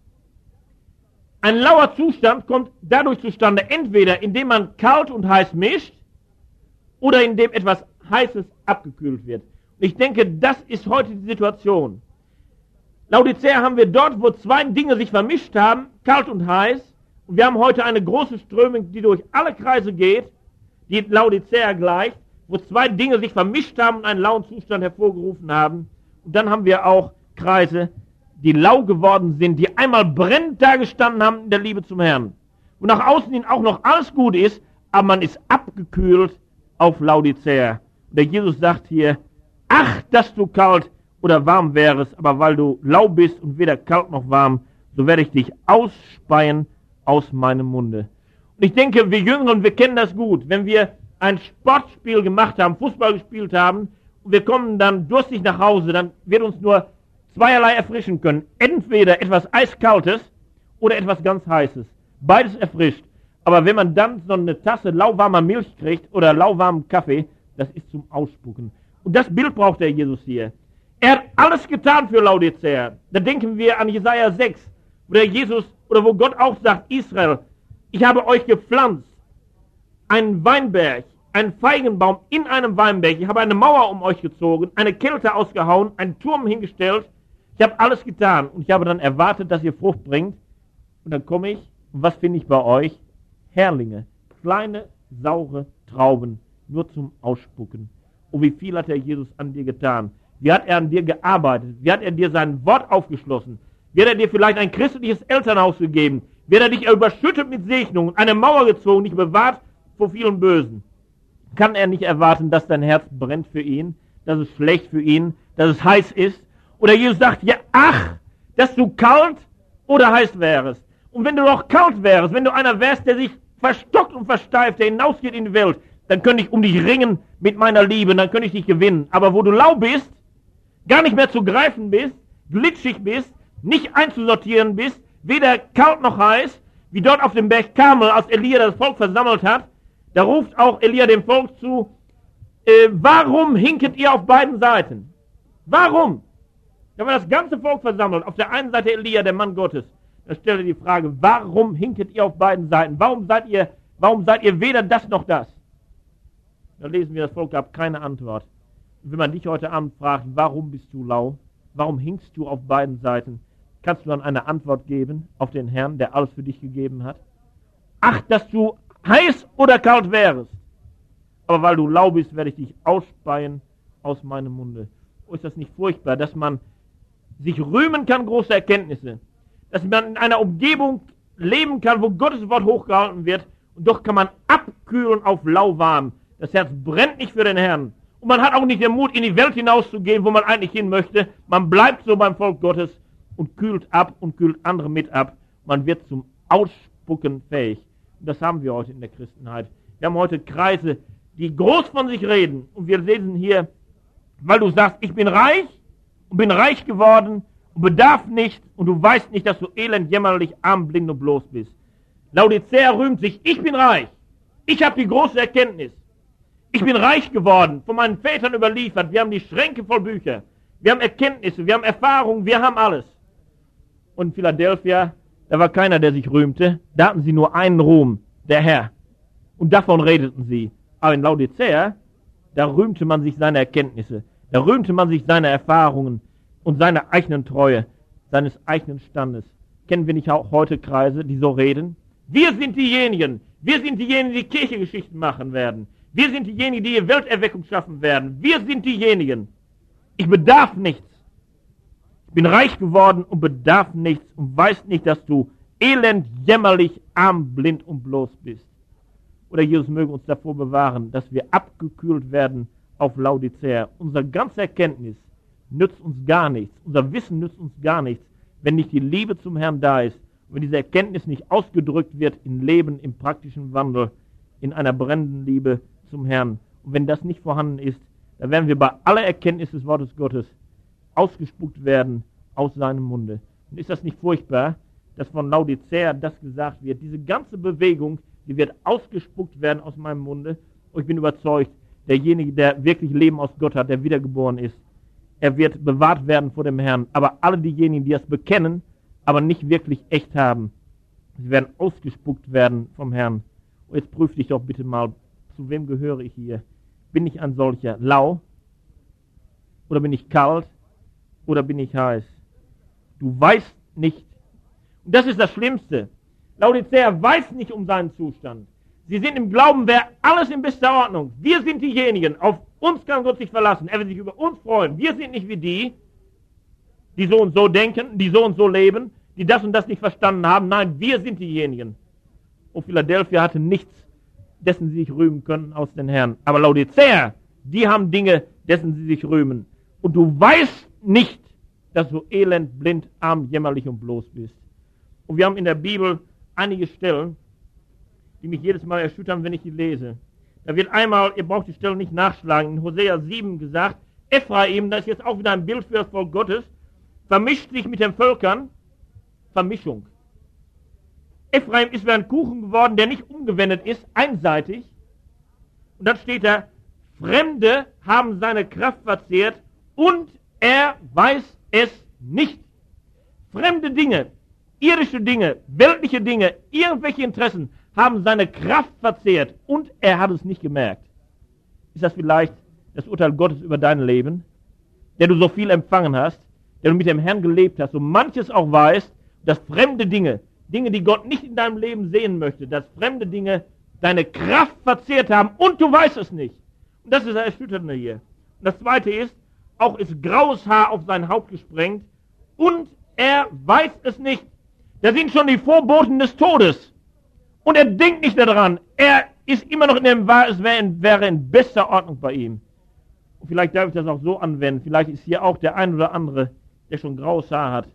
S1: Ein lauer Zustand kommt dadurch zustande, entweder indem man kalt und heiß mischt oder indem etwas Heißes abgekühlt wird. Und ich denke, das ist heute die Situation. Laodicea haben wir dort, wo zwei Dinge sich vermischt haben, kalt und heiß. Und wir haben heute eine große Strömung, die durch alle Kreise geht, die Laodicea gleicht, wo zwei Dinge sich vermischt haben und einen lauen Zustand hervorgerufen haben. Und dann haben wir auch Kreise, die lau geworden sind, die einmal brennend dagestanden haben in der Liebe zum Herrn. Und nach außen hin auch noch alles gut ist, aber man ist abgekühlt auf Laodicea. Und der Jesus sagt hier, ach, dass du kalt oder warm wärest, aber weil du lau bist und weder kalt noch warm, so werde ich dich ausspeien aus meinem Munde. Und ich denke, wir Jüngeren, wir kennen das gut. Wenn wir ein Sportspiel gemacht haben, Fußball gespielt haben, und wir kommen dann durstig nach Hause, dann wird uns nur zweierlei erfrischen können. Entweder etwas Eiskaltes oder etwas ganz Heißes. Beides erfrischt. Aber wenn man dann so eine Tasse lauwarmer Milch kriegt oder lauwarmen Kaffee, das ist zum Ausspucken. Und das Bild braucht der Jesus hier. Er hat alles getan für Laodicea. Da denken wir an Jesaja sechs, wo der Jesus, oder wo Gott auch sagt, Israel, ich habe euch gepflanzt, einen Weinberg, einen Feigenbaum in einem Weinberg. Ich habe eine Mauer um euch gezogen, eine Kälte ausgehauen, einen Turm hingestellt. Ich habe alles getan und ich habe dann erwartet, dass ihr Frucht bringt. Und dann komme ich, und was finde ich bei euch? Herrlinge, kleine, saure Trauben, nur zum Ausspucken. Oh, wie viel hat der Jesus an dir getan? Wie hat er an dir gearbeitet? Wie hat er dir sein Wort aufgeschlossen? Wie hat er dir vielleicht ein christliches Elternhaus gegeben? Wie hat er dich überschüttet mit Segnungen, eine Mauer gezogen, dich bewahrt vor vielen Bösen? Kann er nicht erwarten, dass dein Herz brennt für ihn, dass es schlecht für ihn, dass es heiß ist? Oder Jesus sagt, ja, ach, dass du kalt oder heiß wärst. Und wenn du doch kalt wärst, wenn du einer wärst, der sich verstockt und versteift, der hinausgeht in die Welt, dann könnte ich um dich ringen mit meiner Liebe, dann könnte ich dich gewinnen. Aber wo du lau bist, gar nicht mehr zu greifen bist, glitschig bist, nicht einzusortieren bist, weder kalt noch heiß, wie dort auf dem Berg Karmel, als Elia das Volk versammelt hat, da ruft auch Elia dem Volk zu, äh, warum hinket ihr auf beiden Seiten? Warum? Da war das ganze Volk versammelt. Auf der einen Seite Elia, der Mann Gottes. Da stellt er die Frage, warum hinket ihr auf beiden Seiten? Warum seid ihr, warum seid ihr weder das noch das? Da lesen wir, das Volk gab keine Antwort. Und wenn man dich heute Abend fragt, warum bist du lau? Warum hinkst du auf beiden Seiten? Kannst du dann eine Antwort geben auf den Herrn, der alles für dich gegeben hat? Ach, dass du heiß oder kalt wärst. Aber weil du lau bist, werde ich dich ausspeien aus meinem Munde. Oh, ist das nicht furchtbar, dass man sich rühmen kann, große Erkenntnisse. Dass man in einer Umgebung leben kann, wo Gottes Wort hochgehalten wird. Und doch kann man abkühlen auf lauwarm. Das Herz brennt nicht für den Herrn. Und man hat auch nicht den Mut, in die Welt hinauszugehen, wo man eigentlich hin möchte. Man bleibt so beim Volk Gottes und kühlt ab und kühlt andere mit ab. Man wird zum Ausspucken fähig. Und das haben wir heute in der Christenheit. Wir haben heute Kreise, die groß von sich reden. Und wir lesen hier, weil du sagst, ich bin reich und bin reich geworden und bedarf nicht und du weißt nicht, dass du elend, jämmerlich, arm, blind und bloß bist. Laodicea rühmt sich, ich bin reich. Ich habe die große Erkenntnis. Ich bin reich geworden, von meinen Vätern überliefert. Wir haben die Schränke voll Bücher. Wir haben Erkenntnisse, wir haben Erfahrungen, wir haben alles. Und in Philadelphia, da war keiner, der sich rühmte. Da hatten sie nur einen Ruhm, der Herr. Und davon redeten sie. Aber in Laodicea, da rühmte man sich seine Erkenntnisse. Da rühmte man sich seine Erfahrungen und seine eigenen Treue, seines eigenen Standes. Kennen wir nicht auch heute Kreise, die so reden? Wir sind diejenigen, wir sind diejenigen, die Kirchengeschichten machen werden. Wir sind diejenigen, die Welterweckung schaffen werden. Wir sind diejenigen. Ich bedarf nichts. Ich bin reich geworden und bedarf nichts und weiß nicht, dass du elend, jämmerlich, arm, blind und bloß bist. Oder Jesus möge uns davor bewahren, dass wir abgekühlt werden auf Laodicea. Unsere ganze Erkenntnis nützt uns gar nichts. Unser Wissen nützt uns gar nichts, wenn nicht die Liebe zum Herrn da ist. Und wenn diese Erkenntnis nicht ausgedrückt wird in Leben, im praktischen Wandel, in einer brennenden Liebe zum Herrn. Und wenn das nicht vorhanden ist, dann werden wir bei aller Erkenntnis des Wortes Gottes ausgespuckt werden aus seinem Munde. Und ist das nicht furchtbar, dass von Laodicea das gesagt wird? Diese ganze Bewegung, die wird ausgespuckt werden aus meinem Munde. Und ich bin überzeugt, derjenige, der wirklich Leben aus Gott hat, der wiedergeboren ist, er wird bewahrt werden vor dem Herrn. Aber alle diejenigen, die das bekennen, aber nicht wirklich echt haben, sie werden ausgespuckt werden vom Herrn. Und jetzt prüf dich doch bitte mal, zu wem gehöre ich hier? Bin ich ein solcher? Lau? Oder bin ich kalt? Oder bin ich heiß? Du weißt nicht. Und das ist das Schlimmste. Laodicea weiß nicht um seinen Zustand. Sie sind im Glauben, wäre alles in bester Ordnung. Wir sind diejenigen, auf uns kann Gott sich verlassen. Er wird sich über uns freuen. Wir sind nicht wie die, die so und so denken, die so und so leben, die das und das nicht verstanden haben. Nein, wir sind diejenigen. Und Philadelphia hatte nichts, dessen sie sich rühmen können aus den Herrn. Aber Laodicea, die haben Dinge, dessen sie sich rühmen. Und du weißt nicht, dass du elend, blind, arm, jämmerlich und bloß bist. Und wir haben in der Bibel einige Stellen, die mich jedes Mal erschüttern, wenn ich die lese. Da wird einmal, ihr braucht die Stelle nicht nachschlagen, in Hosea sieben gesagt, Ephraim, das ist jetzt auch wieder ein Bild für das Volk Gottes, vermischt sich mit den Völkern, Vermischung. Ephraim ist wie ein Kuchen geworden, der nicht umgewendet ist, einseitig. Und dann steht da, Fremde haben seine Kraft verzehrt und er weiß es nicht. Fremde Dinge, irdische Dinge, weltliche Dinge, irgendwelche Interessen haben seine Kraft verzehrt und er hat es nicht gemerkt. Ist das vielleicht das Urteil Gottes über dein Leben, der du so viel empfangen hast, der du mit dem Herrn gelebt hast, so manches auch weißt, dass fremde Dinge, Dinge, die Gott nicht in deinem Leben sehen möchte, dass fremde Dinge deine Kraft verzehrt haben und du weißt es nicht. Und das ist das Erschütternde hier. Und das Zweite ist, auch ist graues Haar auf sein Haupt gesprengt und er weiß es nicht. Da sind schon die Vorboten des Todes. Und er denkt nicht daran. Er ist immer noch in dem, es wäre in bester Ordnung bei ihm. Und vielleicht darf ich das auch so anwenden. Vielleicht ist hier auch der ein oder andere, der schon graues Haar hat,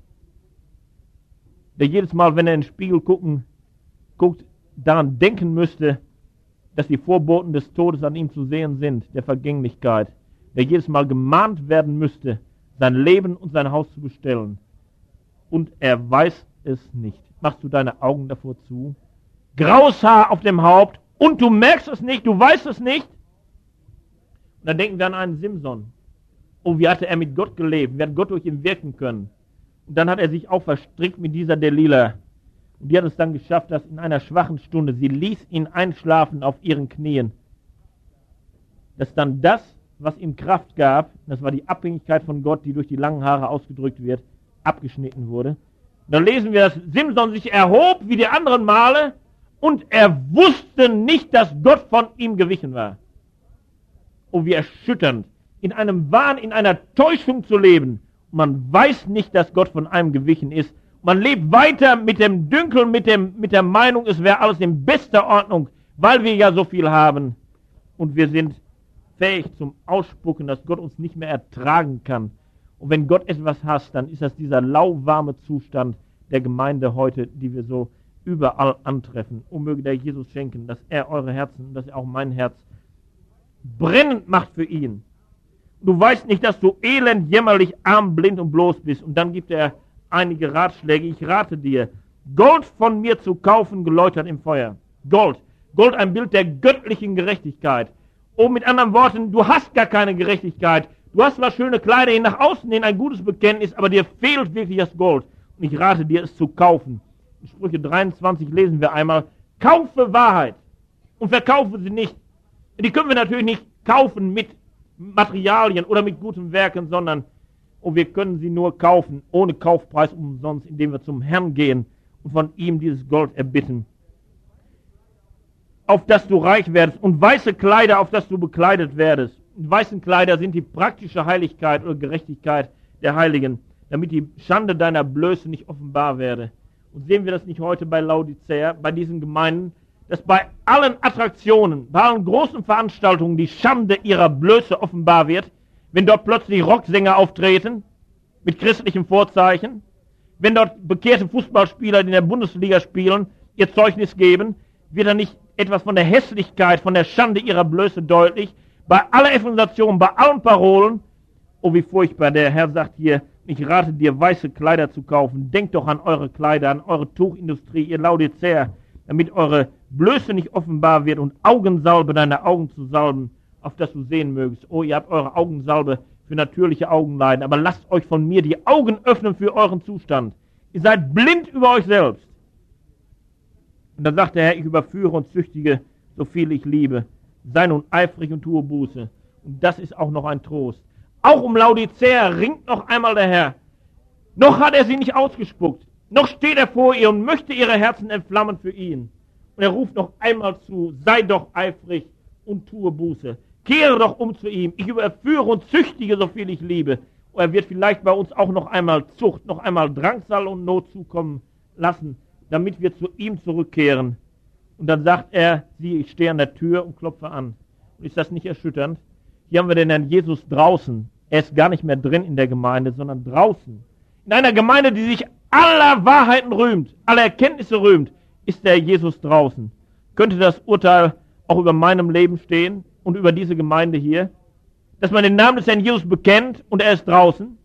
S1: der jedes Mal, wenn er in den Spiegel gucken, guckt, daran denken müsste, dass die Vorboten des Todes an ihm zu sehen sind, der Vergänglichkeit, der jedes Mal gemahnt werden müsste, sein Leben und sein Haus zu bestellen. Und er weiß es nicht. Machst du deine Augen davor zu? Graues Haar auf dem Haupt und du merkst es nicht, du weißt es nicht. Und dann denken wir an einen Simson. Oh, wie hatte er mit Gott gelebt? Wie hat Gott durch ihn wirken können? Und dann hat er sich auch verstrickt mit dieser Delila. Und die hat es dann geschafft, dass in einer schwachen Stunde, sie ließ ihn einschlafen auf ihren Knien, dass dann das, was ihm Kraft gab, das war die Abhängigkeit von Gott, die durch die langen Haare ausgedrückt wird, abgeschnitten wurde. Und dann lesen wir, dass Simson sich erhob wie die anderen Male und er wusste nicht, dass Gott von ihm gewichen war. Oh, wie erschütternd, in einem Wahn, in einer Täuschung zu leben. Man weiß nicht, dass Gott von einem gewichen ist. Man lebt weiter mit dem Dünkel, mit, dem, mit der Meinung, es wäre alles in bester Ordnung, weil wir ja so viel haben. Und wir sind fähig zum Ausspucken, dass Gott uns nicht mehr ertragen kann. Und wenn Gott etwas hasst, dann ist das dieser lauwarme Zustand der Gemeinde heute, die wir so überall antreffen. Und möge der Jesus schenken, dass er eure Herzen, dass er auch mein Herz brennend macht für ihn. Du weißt nicht, dass du elend, jämmerlich, arm, blind und bloß bist. Und dann gibt er einige Ratschläge. Ich rate dir, Gold von mir zu kaufen, geläutert im Feuer. Gold. Gold, ein Bild der göttlichen Gerechtigkeit. Oh, mit anderen Worten, du hast gar keine Gerechtigkeit. Du hast zwar schöne Kleider hin nach außen hin, ein gutes Bekenntnis, aber dir fehlt wirklich das Gold. Und ich rate dir, es zu kaufen. In Sprüche dreiundzwanzig lesen wir einmal, kaufe Wahrheit und verkaufe sie nicht. Die können wir natürlich nicht kaufen mit Materialien oder mit guten Werken, sondern oh, wir können sie nur kaufen, ohne Kaufpreis umsonst, indem wir zum Herrn gehen und von ihm dieses Gold erbitten. Auf das du reich werdest und weiße Kleider, auf das du bekleidet werdest. Die weißen Kleider sind die praktische Heiligkeit oder Gerechtigkeit der Heiligen. damit die Schande deiner Blöße nicht offenbar werde. Und sehen wir das nicht heute bei Laodicea, bei diesen Gemeinden, dass bei allen Attraktionen, bei allen großen Veranstaltungen die Schande ihrer Blöße offenbar wird, wenn dort plötzlich Rocksänger auftreten, mit christlichem Vorzeichen, wenn dort bekehrte Fußballspieler, die in der Bundesliga spielen, ihr Zeugnis geben, wird dann nicht etwas von der Hässlichkeit, von der Schande ihrer Blöße deutlich. Bei aller Evangelisation, bei allen Parolen, oh wie furchtbar, der Herr sagt hier, ich rate dir, weiße Kleider zu kaufen. Denkt doch an eure Kleider, an eure Tuchindustrie, ihr Laodicea, damit eure Blöße nicht offenbar wird und Augensalbe deine Augen zu salben, auf das du sehen mögest. Oh, ihr habt eure Augensalbe für natürliche Augenleiden, aber lasst euch von mir die Augen öffnen für euren Zustand. Ihr seid blind über euch selbst. Und dann sagt der Herr, ich überführe und züchtige, so viel ich liebe. Sei nun eifrig und tue Buße. Und das ist auch noch ein Trost. Auch um Laodicea ringt noch einmal der Herr. Noch hat er sie nicht ausgespuckt. Noch steht er vor ihr und möchte ihre Herzen entflammen für ihn. Und er ruft noch einmal zu, sei doch eifrig und tue Buße. Kehre doch um zu ihm. Ich überführe und züchtige, so viel ich liebe. Und er wird vielleicht bei uns auch noch einmal Zucht, noch einmal Drangsal und Not zukommen lassen, damit wir zu ihm zurückkehren. Und dann sagt er, sieh, ich stehe an der Tür und klopfe an. Und ist das nicht erschütternd? Hier haben wir den Herrn Jesus draußen. Er ist gar nicht mehr drin in der Gemeinde, sondern draußen. In einer Gemeinde, die sich aller Wahrheiten rühmt, aller Erkenntnisse rühmt, ist der Jesus draußen. Könnte das Urteil auch über meinem Leben stehen und über diese Gemeinde hier? Dass man den Namen des Herrn Jesus bekennt und er ist draußen?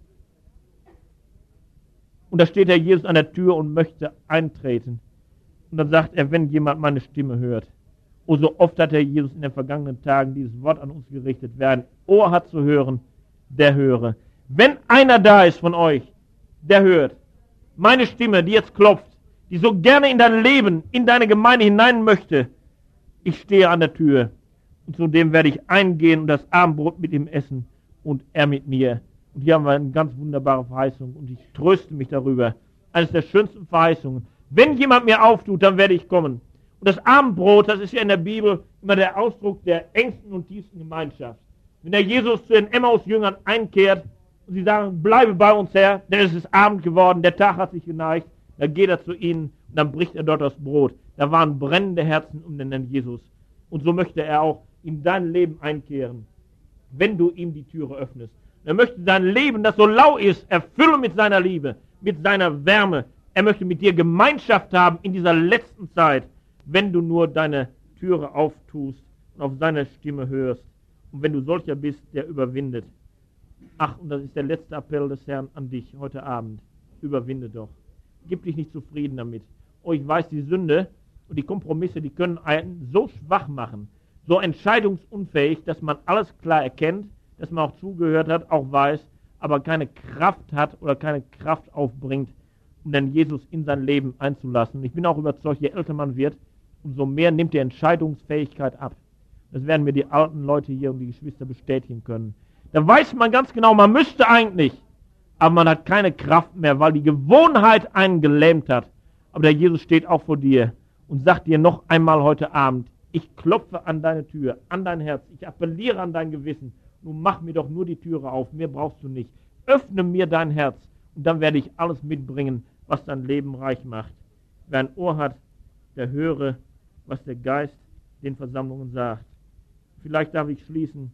S1: Und da steht der Jesus an der Tür und möchte eintreten. Und dann sagt er, wenn jemand meine Stimme hört. Oh, so oft hat der Jesus in den vergangenen Tagen dieses Wort an uns gerichtet. Wer ein Ohr hat zu hören, der höre. Wenn einer da ist von euch, der hört. Meine Stimme, die jetzt klopft, die so gerne in dein Leben, in deine Gemeinde hinein möchte. Ich stehe an der Tür. Und zu dem werde ich eingehen und das Abendbrot mit ihm essen und er mit mir. Und hier haben wir eine ganz wunderbare Verheißung und ich tröste mich darüber. Eines der schönsten Verheißungen. Wenn jemand mir auftut, dann werde ich kommen. Und das Abendbrot, das ist ja in der Bibel immer der Ausdruck der engsten und tiefsten Gemeinschaft. Wenn der Jesus zu den Emmaus-Jüngern einkehrt und sie sagen, bleibe bei uns, Herr, denn es ist Abend geworden, der Tag hat sich geneigt, dann geht er zu ihnen und dann bricht er dort das Brot. Da waren brennende Herzen um den Herrn Jesus. Und so möchte er auch in dein Leben einkehren, wenn du ihm die Türe öffnest. Er möchte dein Leben, das so lau ist, erfüllen mit seiner Liebe, mit seiner Wärme. Er möchte mit dir Gemeinschaft haben in dieser letzten Zeit, wenn du nur deine Türe auftust und auf seine Stimme hörst. Und wenn du solcher bist, der überwindet. Ach, und das ist der letzte Appell des Herrn an dich heute Abend. Überwinde doch. Gib dich nicht zufrieden damit. Oh, ich weiß, die Sünde und die Kompromisse, die können einen so schwach machen, so entscheidungsunfähig, dass man alles klar erkennt, dass man auch zugehört hat, auch weiß, aber keine Kraft hat oder keine Kraft aufbringt, um den Jesus in sein Leben einzulassen. Ich bin auch überzeugt, je älter man wird, umso mehr nimmt die Entscheidungsfähigkeit ab. Das werden mir die alten Leute hier und die Geschwister bestätigen können. Da weiß man ganz genau, man müsste eigentlich, aber man hat keine Kraft mehr, weil die Gewohnheit einen gelähmt hat. Aber der Jesus steht auch vor dir und sagt dir noch einmal heute Abend, ich klopfe an deine Tür, an dein Herz, ich appelliere an dein Gewissen. Nun mach mir doch nur die Türe auf, mehr brauchst du nicht. Öffne mir dein Herz und dann werde ich alles mitbringen, was dein Leben reich macht. Wer ein Ohr hat, der höre, was der Geist den Versammlungen sagt. Vielleicht darf ich schließen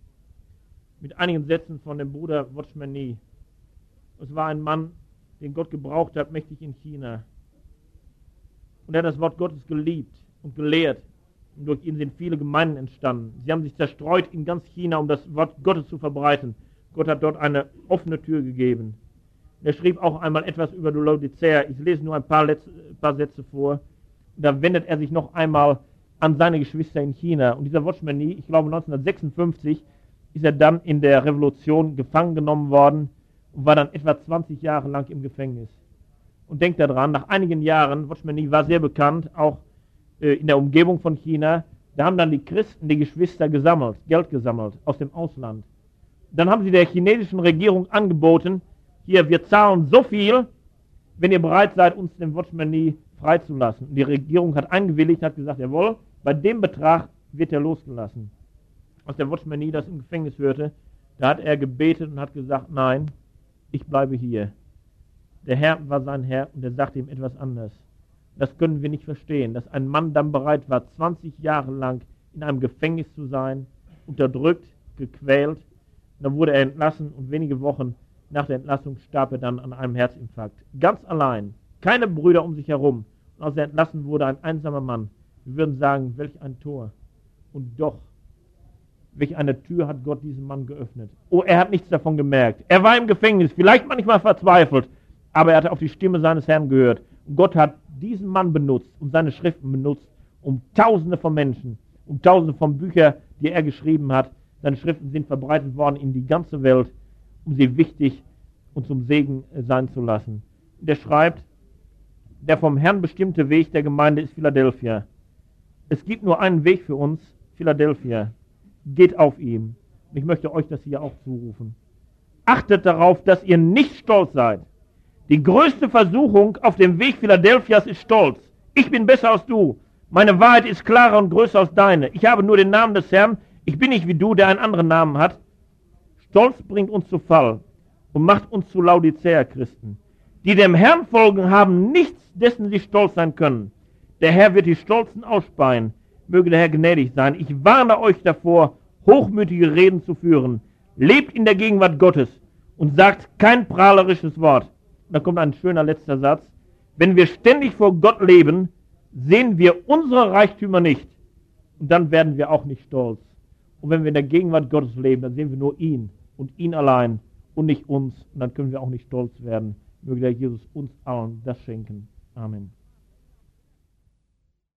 S1: mit einigen Sätzen von dem Bruder Watchman Nee. Es war ein Mann, den Gott gebraucht hat, mächtig in China. Und er hat das Wort Gottes geliebt und gelehrt. Und durch ihn sind viele Gemeinden entstanden. Sie haben sich zerstreut in ganz China, um das Wort Gottes zu verbreiten. Gott hat dort eine offene Tür gegeben. Und er schrieb auch einmal etwas über Laodicea. Ich lese nur ein paar, Letz-, paar Sätze vor. Und da wendet er sich noch einmal an seine Geschwister in China. Und dieser Watchman Nee, ich glaube neunzehnhundertsechsundfünfzig, ist er dann in der Revolution gefangen genommen worden und war dann etwa zwanzig Jahre lang im Gefängnis. Und denkt daran, nach einigen Jahren, Watchman Nee war sehr bekannt, auch äh, in der Umgebung von China, da haben dann die Christen, die Geschwister gesammelt, Geld gesammelt aus dem Ausland. Dann haben sie der chinesischen Regierung angeboten, hier, wir zahlen so viel, wenn ihr bereit seid, uns den Watchman Nee freizulassen. Und die Regierung hat eingewilligt, hat gesagt, jawohl, bei dem Betrag wird er losgelassen. Als der Watchman Nee das im Gefängnis hörte, da hat er gebetet und hat gesagt, nein, ich bleibe hier. Der Herr war sein Herr und er sagte ihm etwas anderes. Das können wir nicht verstehen, dass ein Mann dann bereit war, zwanzig Jahre lang in einem Gefängnis zu sein, unterdrückt, gequält. Und dann wurde er entlassen und wenige Wochen nach der Entlassung starb er dann an einem Herzinfarkt. Ganz allein, keine Brüder um sich herum. Und als er entlassen wurde, ein einsamer Mann. Wir würden sagen, welch ein Tor. Und doch, welch eine Tür hat Gott diesem Mann geöffnet. Oh, er hat nichts davon gemerkt. Er war im Gefängnis, vielleicht manchmal verzweifelt, aber er hatte auf die Stimme seines Herrn gehört. Und Gott hat diesen Mann benutzt und seine Schriften benutzt, um Tausende von Menschen, um Tausende von Büchern, die er geschrieben hat. Seine Schriften sind verbreitet worden in die ganze Welt, um sie wichtig und zum Segen sein zu lassen. Und er schreibt, der vom Herrn bestimmte Weg der Gemeinde ist Philadelphia. Es gibt nur einen Weg für uns, Philadelphia. Geht auf ihm. Und ich möchte euch das hier auch zurufen. Achtet darauf, dass ihr nicht stolz seid. Die größte Versuchung auf dem Weg Philadelphias ist Stolz. Ich bin besser als du. Meine Wahrheit ist klarer und größer als deine. Ich habe nur den Namen des Herrn. Ich bin nicht wie du, der einen anderen Namen hat. Stolz bringt uns zu Fall und macht uns zu Laodicea-Christen. Die dem Herrn folgen, haben nichts, dessen sie stolz sein können. Der Herr wird die Stolzen ausspeien. Möge der Herr gnädig sein. Ich warne euch davor, hochmütige Reden zu führen. Lebt in der Gegenwart Gottes und sagt kein prahlerisches Wort. Da kommt ein schöner letzter Satz. Wenn wir ständig vor Gott leben, sehen wir unsere Reichtümer nicht. Und dann werden wir auch nicht stolz. Und wenn wir in der Gegenwart Gottes leben, dann sehen wir nur ihn und ihn allein und nicht uns. Und dann können wir auch nicht stolz werden. Möge der Jesus uns allen das schenken. Amen.